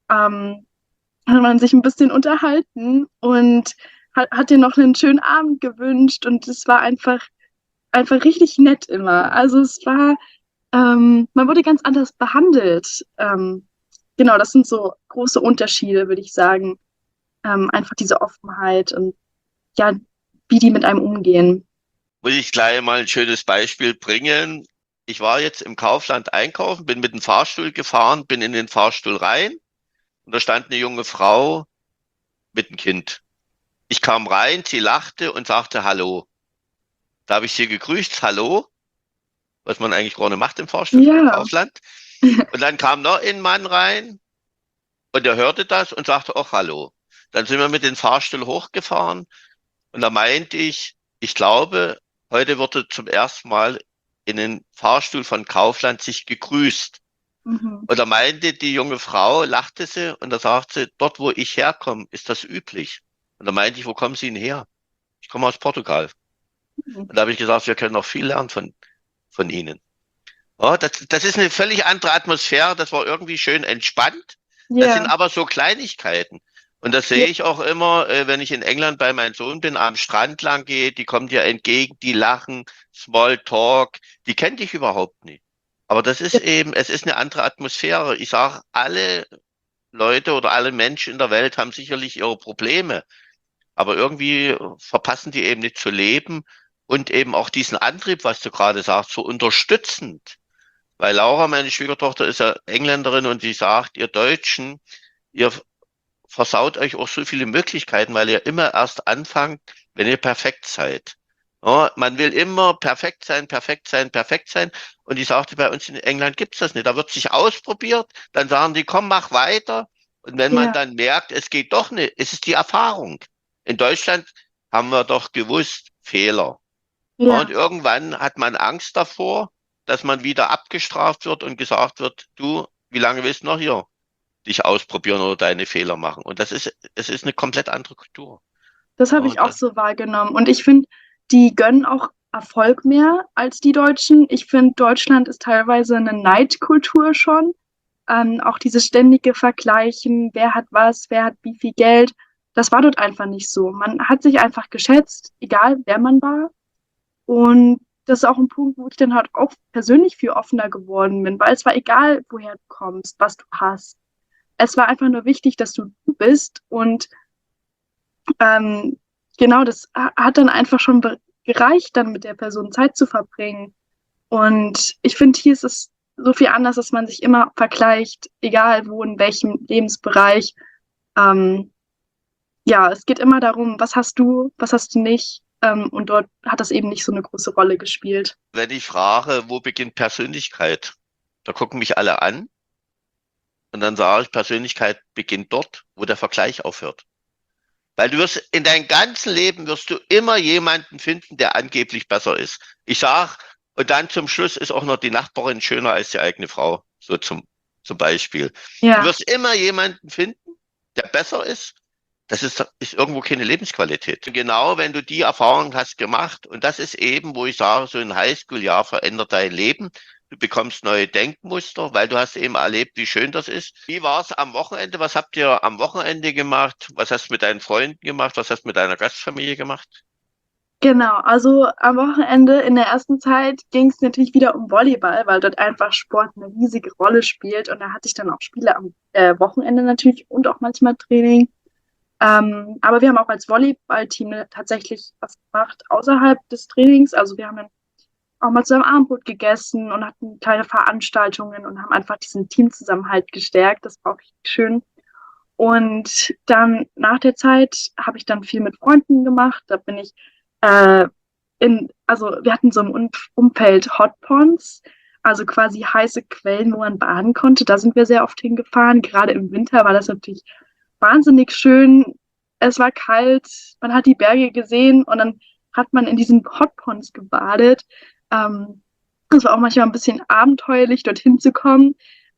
hat man sich ein bisschen unterhalten und hat dir noch einen schönen Abend gewünscht und es war einfach richtig nett immer. Also es war, man wurde ganz anders behandelt. Genau, das sind so große Unterschiede, würde ich sagen. Einfach diese Offenheit und ja, wie die mit einem umgehen. Muss ich gleich mal ein schönes Beispiel bringen. Ich war jetzt im Kaufland einkaufen, bin mit dem Fahrstuhl gefahren, bin in den Fahrstuhl rein und da stand eine junge Frau mit einem Kind. Ich kam rein, sie lachte und sagte Hallo. Da habe ich sie gegrüßt, Hallo, was man eigentlich gerne macht im Fahrstuhl im Ja, Kaufland. Und dann kam noch ein Mann rein und er hörte das und sagte auch Hallo. Dann sind wir mit dem Fahrstuhl hochgefahren und da meinte ich glaube, heute wurde zum ersten Mal in den Fahrstuhl von Kaufland sich gegrüßt. mhm. Und da meinte die junge Frau, lachte sie und da sagte sie, dort wo ich herkomme, ist das üblich. Und da meinte ich, wo kommen Sie denn her? Ich komme aus Portugal. Und da habe ich gesagt, wir können noch viel lernen von Ihnen. Oh, das ist eine völlig andere Atmosphäre, das war irgendwie schön entspannt. Das sind Ja, aber so Kleinigkeiten. Und das sehe ja, ich auch immer, wenn ich in England bei meinem Sohn bin, am Strand lang gehe, die kommen dir entgegen, die lachen, Small Talk, die kennen dich überhaupt nicht. Aber das ist ja, eben, es ist eine andere Atmosphäre. Ich sage, alle Leute oder alle Menschen in der Welt haben sicherlich ihre Probleme, aber irgendwie verpassen die eben nicht zu leben und eben auch diesen Antrieb, was du gerade sagst, so unterstützend. Weil Laura, meine Schwiegertochter, ist ja Engländerin und sie sagt, ihr Deutschen, ihr versaut euch auch so viele Möglichkeiten, weil ihr immer erst anfangt, wenn ihr perfekt seid. Ja, man will immer perfekt sein, perfekt sein, perfekt sein. Und ich sagte, bei uns in England gibt's das nicht. Da wird sich ausprobiert, dann sagen die, komm, mach weiter. Und wenn man Ja, dann merkt, es geht doch nicht, es ist die Erfahrung. In Deutschland haben wir doch gewusst, Fehler. Ja, und ja. irgendwann hat man Angst davor, dass man wieder abgestraft wird und gesagt wird, du, wie lange willst du noch hier dich ausprobieren oder deine Fehler machen? Und es ist eine komplett andere Kultur. Das Ja, habe ich und auch das, so wahrgenommen. Und ich finde, die gönnen auch Erfolg mehr als die Deutschen. Ich finde, Deutschland ist teilweise eine Neidkultur schon. Auch dieses ständige Vergleichen, wer hat was, wer hat wie viel Geld. Das war dort einfach nicht so. Man hat sich einfach geschätzt, egal wer man war. Und das ist auch ein Punkt, wo ich dann halt auch persönlich viel offener geworden bin, weil es war egal, woher du kommst, was du hast. Es war einfach nur wichtig, dass du bist und ähm, genau, das hat dann einfach schon gereicht, dann mit der Person Zeit zu verbringen. Und ich finde, hier ist es so viel anders, dass man sich immer vergleicht, egal wo, in welchem Lebensbereich. Ähm, ja, es geht immer darum, was hast du nicht. Und dort hat das eben nicht so eine große Rolle gespielt. wenn ich frage, wo beginnt Persönlichkeit? Da gucken mich alle an und dann sage ich, Persönlichkeit beginnt dort, wo der Vergleich aufhört. Weil du wirst in deinem ganzen Leben wirst du immer jemanden finden, der angeblich besser ist. Ich sag, und dann zum Schluss ist auch noch die Nachbarin schöner als die eigene Frau. So zum Beispiel. Du Ja, wirst immer jemanden finden, der besser ist. Ist irgendwo keine Lebensqualität. Genau, wenn du die Erfahrung hast gemacht, und das ist eben, wo ich sage, so ein Highschool-Jahr verändert dein Leben. Du bekommst neue Denkmuster, weil du hast eben erlebt, wie schön das ist. Wie war es am Wochenende? Was habt ihr am Wochenende gemacht? Was hast du mit deinen Freunden gemacht? Was hast du mit deiner Gastfamilie gemacht? genau. Also am Wochenende in der ersten Zeit ging es natürlich wieder um Volleyball, weil dort einfach Sport eine riesige Rolle spielt. Und da hatte ich dann auch Spiele am Wochenende natürlich und auch manchmal Training. Aber wir haben auch als Volleyballteam tatsächlich was gemacht außerhalb des Trainings. Also wir haben dann auch mal zusammen Abendbrot gegessen und hatten kleine Veranstaltungen und haben einfach diesen Teamzusammenhalt gestärkt. Das war auch richtig schön. Und dann nach der Zeit habe ich dann viel mit Freunden gemacht. Da bin ich äh, also wir hatten so im Umfeld Hot Ponds, also quasi heiße Quellen, wo man baden konnte. Da sind wir sehr oft hingefahren. Gerade im Winter war das natürlich wahnsinnig schön. Es war kalt, man hat die Berge gesehen und dann hat man in diesen Hot Ponds gebadet. Ähm, Das war auch manchmal ein bisschen abenteuerlich, dorthin zu kommen.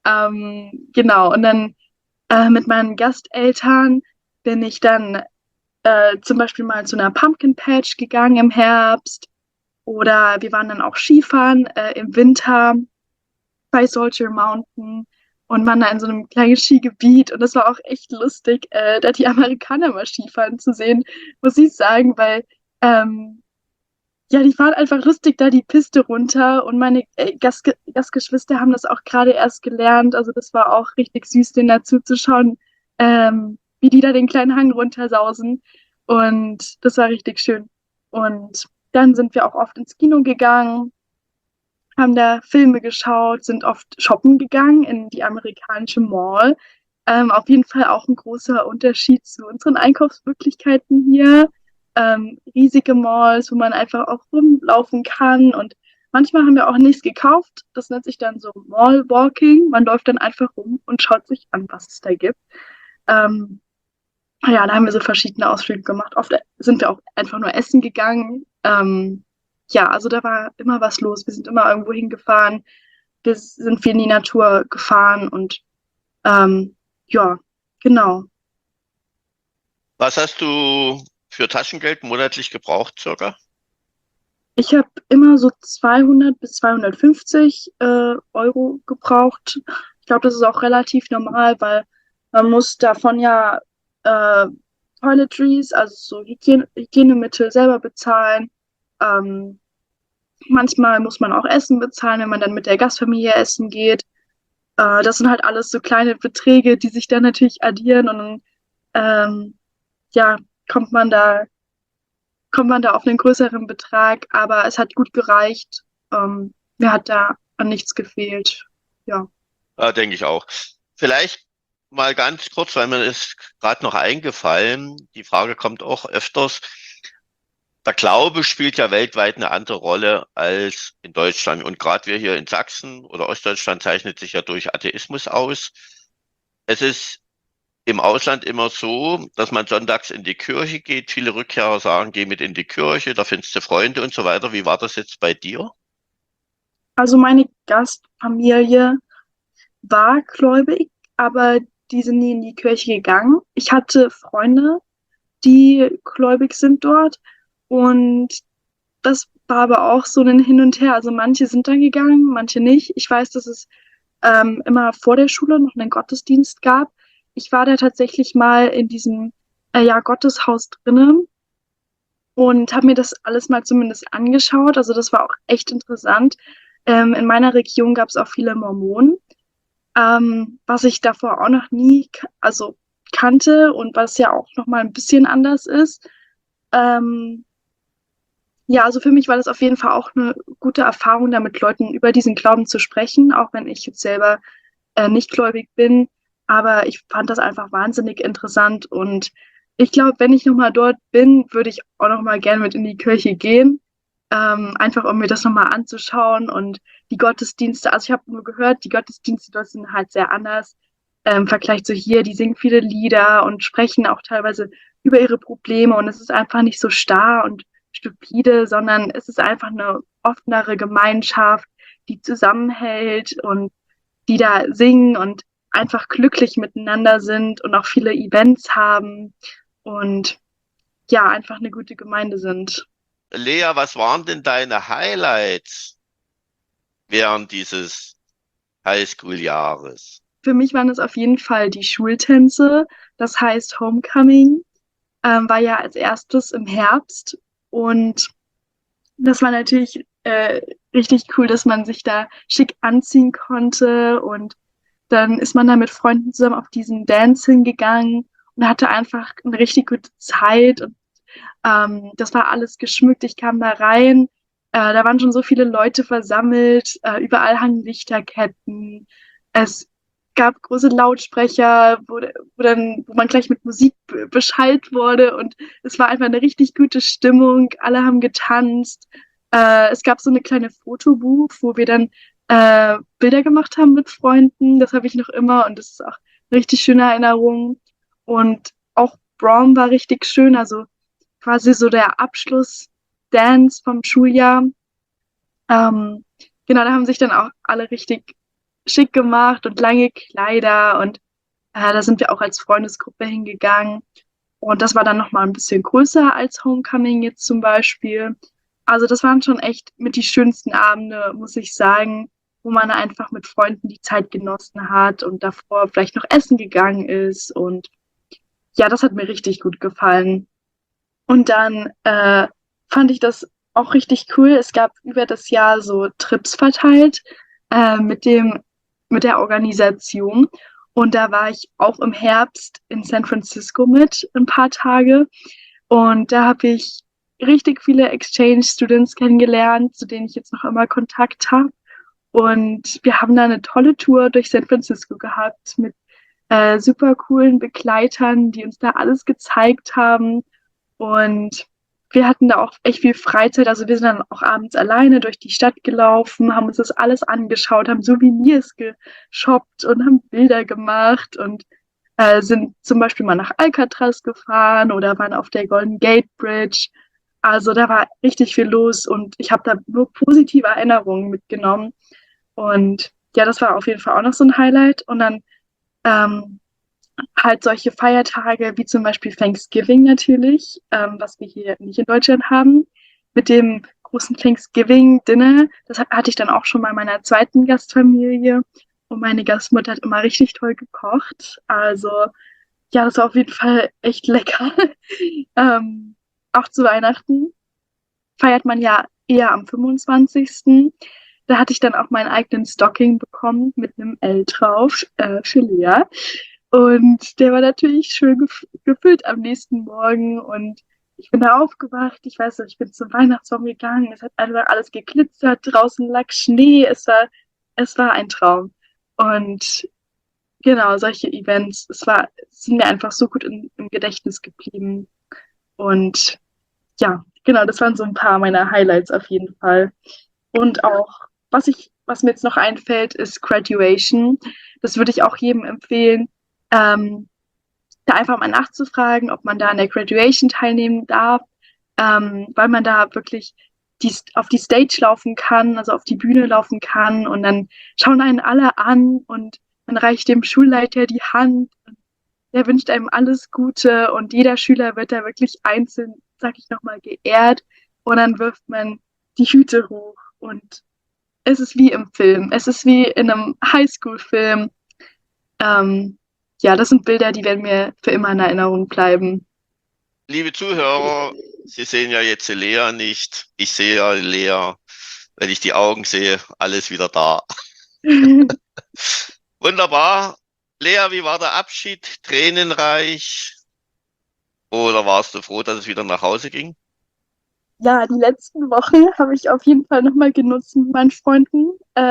Genau, und dann mit meinen Gasteltern bin ich dann zum Beispiel mal zu einer Pumpkin Patch gegangen im Herbst. Oder wir waren dann auch Skifahren im Winter bei Soldier Mountain und waren da in so einem kleinen Skigebiet. Und das war auch echt lustig, da die Amerikaner mal Skifahren zu sehen, muss ich sagen, weil ja, die fahren einfach lustig da die Piste runter und meine Gastgeschwister haben das auch gerade erst gelernt. Also das war auch richtig süß, denen dazu zu schauen, wie die da den kleinen Hang runtersausen. Und das war richtig schön. Und dann sind wir auch oft ins Kino gegangen, haben da Filme geschaut, sind oft shoppen gegangen in die amerikanische Mall. Auf jeden Fall auch ein großer Unterschied zu unseren Einkaufsmöglichkeiten hier. Riesige Malls, wo man einfach auch rumlaufen kann. Und manchmal haben wir auch nichts gekauft. Das nennt sich dann so Mall-Walking. Man läuft dann einfach rum und schaut sich an, was es da gibt. Ähm, ja, da haben wir so verschiedene Ausflüge gemacht. Oft sind wir auch einfach nur essen gegangen. Ja, also da war immer was los. Wir sind immer irgendwo hingefahren. Wir sind viel in die Natur gefahren und ja, genau. Was hast du für Taschengeld monatlich gebraucht, circa? Ich habe immer so 200 bis 250 Euro gebraucht. Ich glaube, das ist auch relativ normal, weil man muss davon ja äh, Toiletries, also so Hygienemittel selber bezahlen. Ähm, Manchmal muss man auch Essen bezahlen, wenn man dann mit der Gastfamilie essen geht. Das sind halt alles so kleine Beträge, die sich dann natürlich addieren und dann ja, kommt man da, kommt man da auf einen größeren Betrag, aber es hat gut gereicht. Mir hat da an nichts gefehlt. Ja. Ja, denke ich auch. Vielleicht mal ganz kurz, weil mir ist gerade noch eingefallen, die Frage kommt auch öfters. der Glaube spielt ja weltweit eine andere Rolle als in Deutschland. Und gerade wir hier in Sachsen oder Ostdeutschland zeichnet sich ja durch Atheismus aus. Es ist im Ausland immer so, dass man sonntags in die Kirche geht. Viele Rückkehrer sagen, geh mit in die Kirche, da findest du Freunde und so weiter. Wie war das jetzt bei dir? Also meine Gastfamilie war gläubig, aber die sind nie in die Kirche gegangen. Ich hatte Freunde, die gläubig sind dort und das war aber auch so ein Hin und Her. Also manche sind dann gegangen, manche nicht. Ich weiß, dass es immer vor der Schule noch einen Gottesdienst gab. Ich war da tatsächlich mal in diesem ja, Gotteshaus drinnen und habe mir das alles mal zumindest angeschaut. Also das war auch echt interessant. In meiner Region gab es auch viele Mormonen, was ich davor auch noch nie also kannte und was ja auch noch mal ein bisschen anders ist. Ähm, ja, also für mich war das auf jeden Fall auch eine gute Erfahrung, da mit Leuten über diesen Glauben zu sprechen, auch wenn ich jetzt selber nicht gläubig bin. Aber ich fand das einfach wahnsinnig interessant und ich glaube, wenn ich nochmal dort bin, würde ich auch nochmal gerne mit in die Kirche gehen, einfach um mir das nochmal anzuschauen und die Gottesdienste, also ich habe nur gehört, die Gottesdienste dort sind halt sehr anders im Vergleich zu hier. Die singen viele Lieder und sprechen auch teilweise über ihre Probleme und es ist einfach nicht so starr und stupide, sondern es ist einfach eine offenere Gemeinschaft, die zusammenhält und die da singen und einfach glücklich miteinander sind und auch viele Events haben und ja, einfach eine gute Gemeinde sind. Lea, was waren denn deine Highlights während dieses Highschool-Jahres? Für mich waren es auf jeden Fall die Schultänze, das heißt Homecoming, war ja als erstes im Herbst und das war natürlich richtig cool, dass man sich da schick anziehen konnte und dann ist man da mit Freunden zusammen auf diesen Dance hingegangen und hatte einfach eine richtig gute Zeit und das war alles geschmückt. Ich kam da rein, da waren schon so viele Leute versammelt, überall hangen Lichterketten. Es gab große Lautsprecher, wo man gleich mit Musik beschallt wurde und es war einfach eine richtig gute Stimmung. Alle haben getanzt. Es gab so eine kleine Fotobuch, wo wir dann Bilder gemacht haben mit Freunden. Das habe ich noch immer und das ist auch eine richtig schöne Erinnerung. Und auch Prom war richtig schön, also quasi so der Abschluss-Dance vom Schuljahr. Ähm, genau, da haben sich dann auch alle richtig schick gemacht und lange Kleider und da sind wir auch als Freundesgruppe hingegangen. Und das war dann nochmal ein bisschen größer als Homecoming jetzt zum Beispiel. Also das waren schon echt mit die schönsten Abende, muss ich sagen, wo man einfach mit Freunden die Zeit genossen hat und davor vielleicht noch essen gegangen ist. Und ja, das hat mir richtig gut gefallen. Und dann fand ich das auch richtig cool. Es gab über das Jahr so Trips verteilt äh, mit dem, mit der Organisation. Und da war ich auch im Herbst in San Francisco mit ein paar Tage. Und da habe ich richtig viele Exchange Students kennengelernt, zu denen ich jetzt noch immer Kontakt habe. Und wir haben da eine tolle Tour durch San Francisco gehabt mit super coolen Begleitern, die uns da alles gezeigt haben. Und wir hatten da auch echt viel Freizeit. Also wir sind dann auch abends alleine durch die Stadt gelaufen, haben uns das alles angeschaut, haben Souvenirs geshoppt und haben Bilder gemacht und sind zum Beispiel mal nach Alcatraz gefahren oder waren auf der Golden Gate Bridge. Also da war richtig viel los und ich habe da nur positive Erinnerungen mitgenommen. Und ja, das war auf jeden Fall auch noch so ein Highlight. Und dann ähm, halt solche Feiertage wie zum Beispiel Thanksgiving natürlich, was wir hier nicht in Deutschland haben, mit dem großen Thanksgiving-Dinner. Das hatte ich dann auch schon bei meiner zweiten Gastfamilie. Und meine Gastmutter hat immer richtig toll gekocht. Also ja, das war auf jeden Fall echt lecker. Auch zu Weihnachten feiert man ja eher am 25. Da hatte ich dann auch meinen eigenen Stocking bekommen mit einem L drauf für Lea. Und der war natürlich schön gefüllt am nächsten Morgen. Und ich bin da aufgewacht. Ich weiß noch, ich bin zum Weihnachtsbaum gegangen. Es hat einfach alles geglitzert. Draußen lag Schnee. Es war ein Traum. Und genau, solche Events, sind mir einfach so gut im Gedächtnis geblieben. Und ja, Genau, das waren so ein paar meiner Highlights auf jeden Fall. Und auch, was mir jetzt noch einfällt, ist Graduation. Das würde ich auch jedem empfehlen, ähm, da einfach mal nachzufragen, ob man da an der Graduation teilnehmen darf, weil man da wirklich auf die Stage laufen kann, also auf die Bühne laufen kann und dann schauen einen alle an und man reicht dem Schulleiter die Hand. Der wünscht einem alles Gute und jeder Schüler wird da wirklich einzeln, sag ich nochmal, geehrt und dann wirft man die Hüte hoch und es ist wie im Film, es ist wie in einem Highschool-Film. Ähm, ja, das sind Bilder, die werden mir für immer in Erinnerung bleiben. Liebe Zuhörer, Sie sehen ja jetzt die Lea nicht. Ich sehe ja Lea, wenn ich die Augen sehe, alles wieder da. Wunderbar. Lea, wie war der Abschied? Tränenreich? Oder warst du froh, dass es wieder nach Hause ging? Ja, die letzten Wochen habe ich auf jeden Fall nochmal genutzt mit meinen Freunden.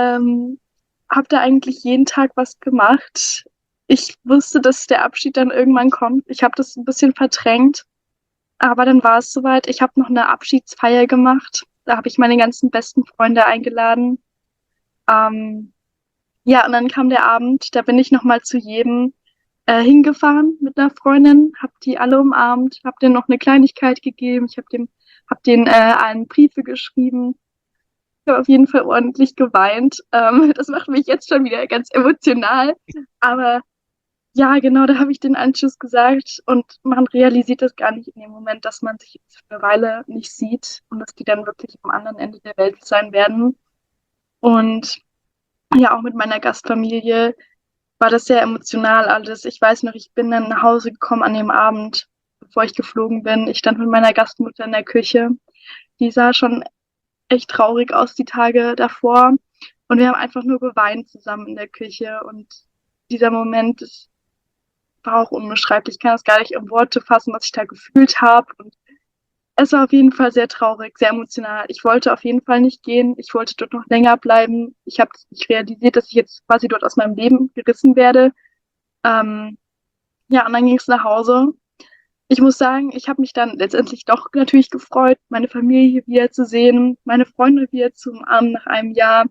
Habe da eigentlich jeden Tag was gemacht. Ich wusste, dass der Abschied dann irgendwann kommt. Ich habe das ein bisschen verdrängt, aber dann war es soweit. Ich habe noch eine Abschiedsfeier gemacht. Da habe ich meine ganzen besten Freunde eingeladen. Ähm, ja, und dann kam der Abend. Da bin ich nochmal zu jedem hingefahren mit einer Freundin, habe die alle umarmt, habe denen noch eine Kleinigkeit gegeben. Hab denen allen Briefe geschrieben. Ich habe auf jeden Fall ordentlich geweint. Das macht mich jetzt schon wieder ganz emotional. Aber ja, genau, da habe ich den Anschluss gesagt und man realisiert das gar nicht in dem Moment, dass man sich jetzt für eine Weile nicht sieht und dass die dann wirklich am anderen Ende der Welt sein werden. Und ja, auch mit meiner Gastfamilie war das sehr emotional alles. Ich weiß noch, ich bin dann nach Hause gekommen an dem Abend, bevor ich geflogen bin. Ich stand mit meiner Gastmutter in der Küche. Die sah schon echt traurig aus die Tage davor. Und wir haben einfach nur geweint zusammen in der Küche. Und dieser Moment, das war auch unbeschreiblich. Ich kann das gar nicht in Worte fassen, was ich da gefühlt habe. Und es war auf jeden Fall sehr traurig, sehr emotional. Ich wollte auf jeden Fall nicht gehen. Ich wollte dort noch länger bleiben. Ich habe nicht realisiert, dass ich jetzt quasi dort aus meinem Leben gerissen werde. Ähm, ja, und dann ging es nach Hause. Ich muss sagen, ich habe mich dann letztendlich doch natürlich gefreut, meine Familie wiederzusehen, meine Freunde wieder zu umarmen nach einem Jahr.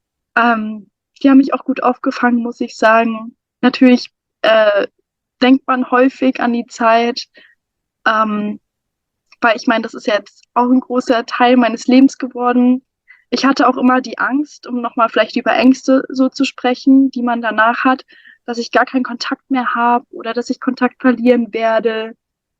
Die haben mich auch gut aufgefangen, muss ich sagen. Natürlich denkt man häufig an die Zeit, ähm, weil ich meine, das ist ja jetzt auch ein großer Teil meines Lebens geworden. Ich hatte auch immer die Angst, um nochmal vielleicht über Ängste so zu sprechen, die man danach hat, dass ich gar keinen Kontakt mehr habe oder dass ich Kontakt verlieren werde,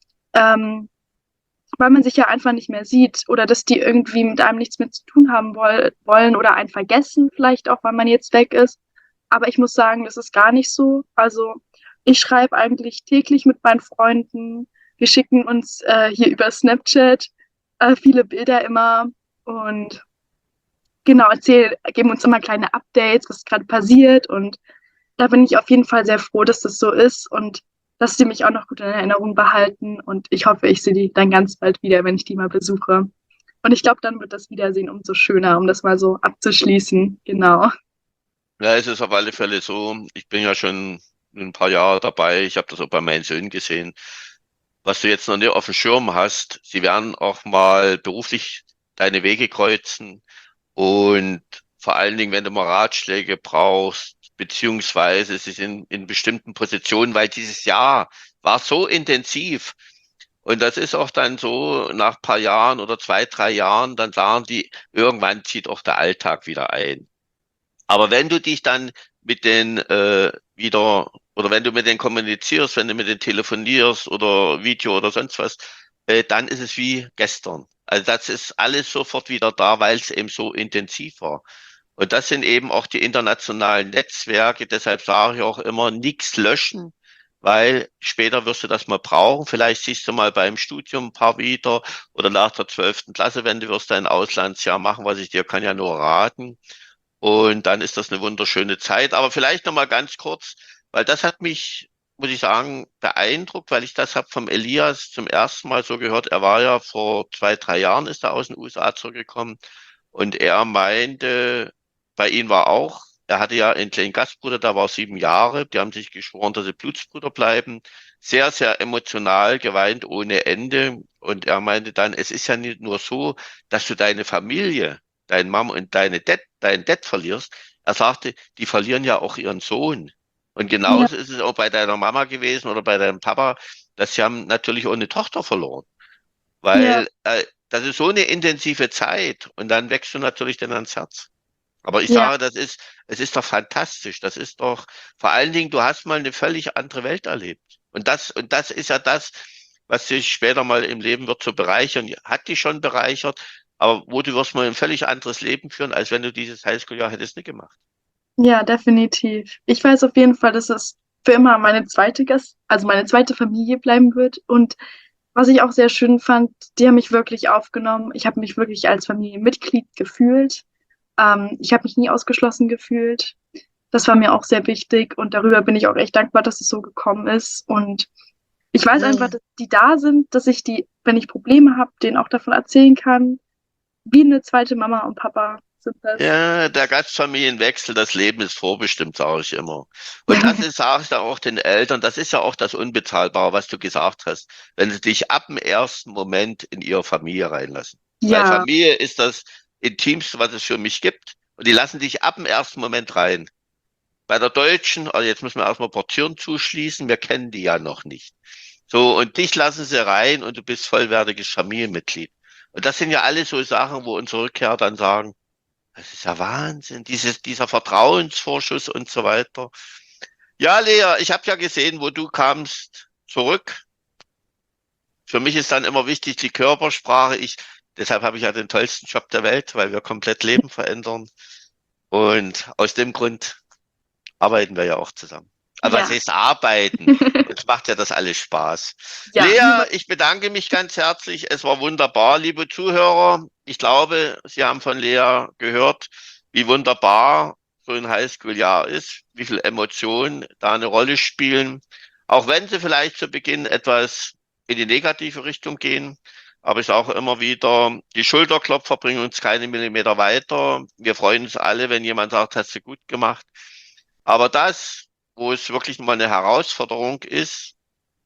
ähm, weil man sich ja einfach nicht mehr sieht oder dass die irgendwie mit einem nichts mehr zu tun haben wollen oder einen vergessen, vielleicht auch, weil man jetzt weg ist. Aber ich muss sagen, das ist gar nicht so. Also ich schreibe eigentlich täglich mit meinen Freunden. Wir schicken uns hier über Snapchat viele Bilder immer und genau, geben uns immer kleine Updates, was gerade passiert. Und da bin ich auf jeden Fall sehr froh, dass das so ist und dass sie mich auch noch gut in Erinnerung behalten. Und ich hoffe, ich sehe die dann ganz bald wieder, wenn ich die mal besuche. Und ich glaube, dann wird das Wiedersehen umso schöner, um das mal so abzuschließen. Genau. Ja, es ist auf alle Fälle so. Ich bin ja schon ein paar Jahre dabei. Ich habe das auch bei meinen Söhnen gesehen. Was du jetzt noch nicht auf dem Schirm hast, sie werden auch mal beruflich deine Wege kreuzen. Und vor allen Dingen, wenn du mal Ratschläge brauchst, beziehungsweise sie sind in bestimmten Positionen, weil dieses Jahr war so intensiv. Und das ist auch dann so, nach ein paar Jahren oder 2, 3 Jahren, dann sagen die, irgendwann zieht auch der Alltag wieder ein. Aber wenn du dich dann mit den wieder, oder wenn du mit denen kommunizierst, wenn du mit denen telefonierst oder Video oder sonst was, dann ist es wie gestern. Also das ist alles sofort wieder da, weil es eben so intensiv war. Und das sind eben auch die internationalen Netzwerke. Deshalb sage ich auch immer, nichts löschen, weil später wirst du das mal brauchen. Vielleicht siehst du mal beim Studium ein paar wieder oder nach der 12. Klasse, wenn du wirst dein Auslandsjahr machen, was ich dir kann ja nur raten. Und dann ist das eine wunderschöne Zeit. Aber vielleicht noch mal ganz kurz, weil das hat mich, muss ich sagen, beeindruckt, weil ich das habe vom Elias zum ersten Mal so gehört. Er war ja vor 2, 3 Jahren ist er aus den USA zurückgekommen und er meinte, bei ihm war auch, er hatte ja einen kleinen Gastbruder, der war 7 Jahre, die haben sich geschworen, dass sie Blutsbrüder bleiben. sehr, sehr emotional geweint ohne Ende. Und er meinte dann, es ist ja nicht nur so, dass du deine Familie, deine Mom und deinen Dad verlierst. Er sagte, die verlieren ja auch ihren Sohn. Und Ja, genauso ist es auch bei deiner Mama gewesen oder bei deinem Papa, dass sie haben natürlich auch eine Tochter verloren. ja, Weil das ist so eine intensive Zeit und dann wächst du natürlich dann ans Herz. Aber ich ja, sage, es ist doch fantastisch. Das ist doch, vor allen Dingen, du hast mal eine völlig andere Welt erlebt. Und das ist ja das, was dich später mal im Leben wird so bereichern, hat dich schon bereichert, aber wo du wirst mal ein völlig anderes Leben führen, als wenn du dieses Highschool-Jahr hättest nicht gemacht. ja, definitiv. Ich weiß auf jeden Fall, dass es für immer meine zweite also meine zweite Familie bleiben wird. Und was ich auch sehr schön fand, die haben mich wirklich aufgenommen. Ich habe mich wirklich als Familienmitglied gefühlt. Ich habe mich nie ausgeschlossen gefühlt. Das war mir auch sehr wichtig und darüber bin ich auch echt dankbar, dass es so gekommen ist. Und ich weiß einfach, Ja. dass die da sind, dass ich die, wenn ich Probleme habe, denen auch davon erzählen kann. Wie eine zweite Mama und Papa sind das. Ja, der Gastfamilienwechsel, das Leben ist vorbestimmt, sage ich immer. Und Ja, das ist, sage ich da auch den Eltern, das ist ja auch das Unbezahlbare, was du gesagt hast, wenn sie dich ab dem ersten Moment in ihre Familie reinlassen. Weil ja, Familie ist das Intimste, was es für mich gibt. Und die lassen dich ab dem ersten Moment rein. Bei der Deutschen, also jetzt müssen wir erstmal Portieren zuschließen, wir kennen die ja noch nicht. So, und dich lassen sie rein und du bist vollwertiges Familienmitglied. Und das sind ja alles so Sachen, wo unsere Rückkehrer dann sagen, das ist ja Wahnsinn, dieser Vertrauensvorschuss und so weiter. Ja, Lea, ich habe ja gesehen, wo du kamst zurück. Für mich ist dann immer wichtig die Körpersprache. Deshalb habe ich ja den tollsten Job der Welt, weil wir komplett Leben verändern. Und aus dem Grund arbeiten wir ja auch zusammen. Aber was ja, heißt arbeiten? Uns macht ja das alles Spaß. ja, mir Lea, war, ich bedanke mich ganz herzlich. Es war wunderbar, liebe Zuhörer. Ich glaube, Sie haben von Lea gehört, wie wunderbar so ein Highschool-Jahr ist, wie viel Emotionen da eine Rolle spielen. Auch wenn sie vielleicht zu Beginn etwas in die negative Richtung gehen. Aber ich sage immer wieder, die Schulterklopfer bringen uns keine Millimeter weiter. Wir freuen uns alle, wenn jemand sagt, hast du gut gemacht. Aber das, wo es wirklich mal eine Herausforderung ist,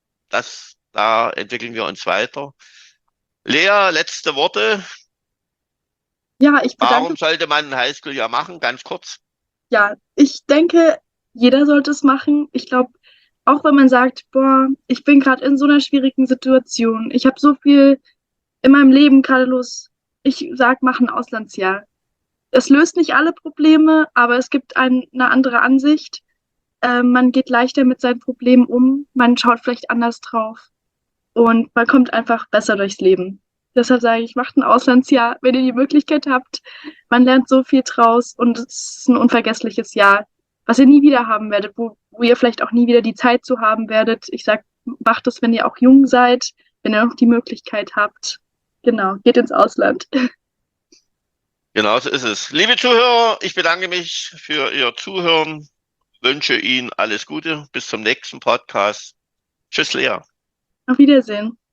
da entwickeln wir uns weiter. Lea, letzte Worte. ja, ich bedanke Warum mich. sollte man ein Highschool-Jahr machen? Ganz kurz. Ja, ich denke, jeder sollte es machen. Ich glaube, auch wenn man sagt, boah, ich bin gerade in so einer schwierigen Situation, ich habe so viel in meinem Leben gerade los. Ich sag, mach ein Auslandsjahr. Es löst nicht alle Probleme, aber es gibt eine andere Ansicht. Man geht leichter mit seinen Problemen um, man schaut vielleicht anders drauf und man kommt einfach besser durchs Leben. Deshalb sage ich, macht ein Auslandsjahr, wenn ihr die Möglichkeit habt. Man lernt so viel draus und es ist ein unvergessliches Jahr, was ihr nie wieder haben werdet, wo ihr vielleicht auch nie wieder die Zeit zu haben werdet. Ich sage, macht es, wenn ihr auch jung seid, wenn ihr noch die Möglichkeit habt. Genau, geht ins Ausland. Genau so ist es. Liebe Zuhörer, ich bedanke mich für Ihr Zuhören, wünsche Ihnen alles Gute. Bis zum nächsten Podcast. Tschüss, Lea. Auf Wiedersehen.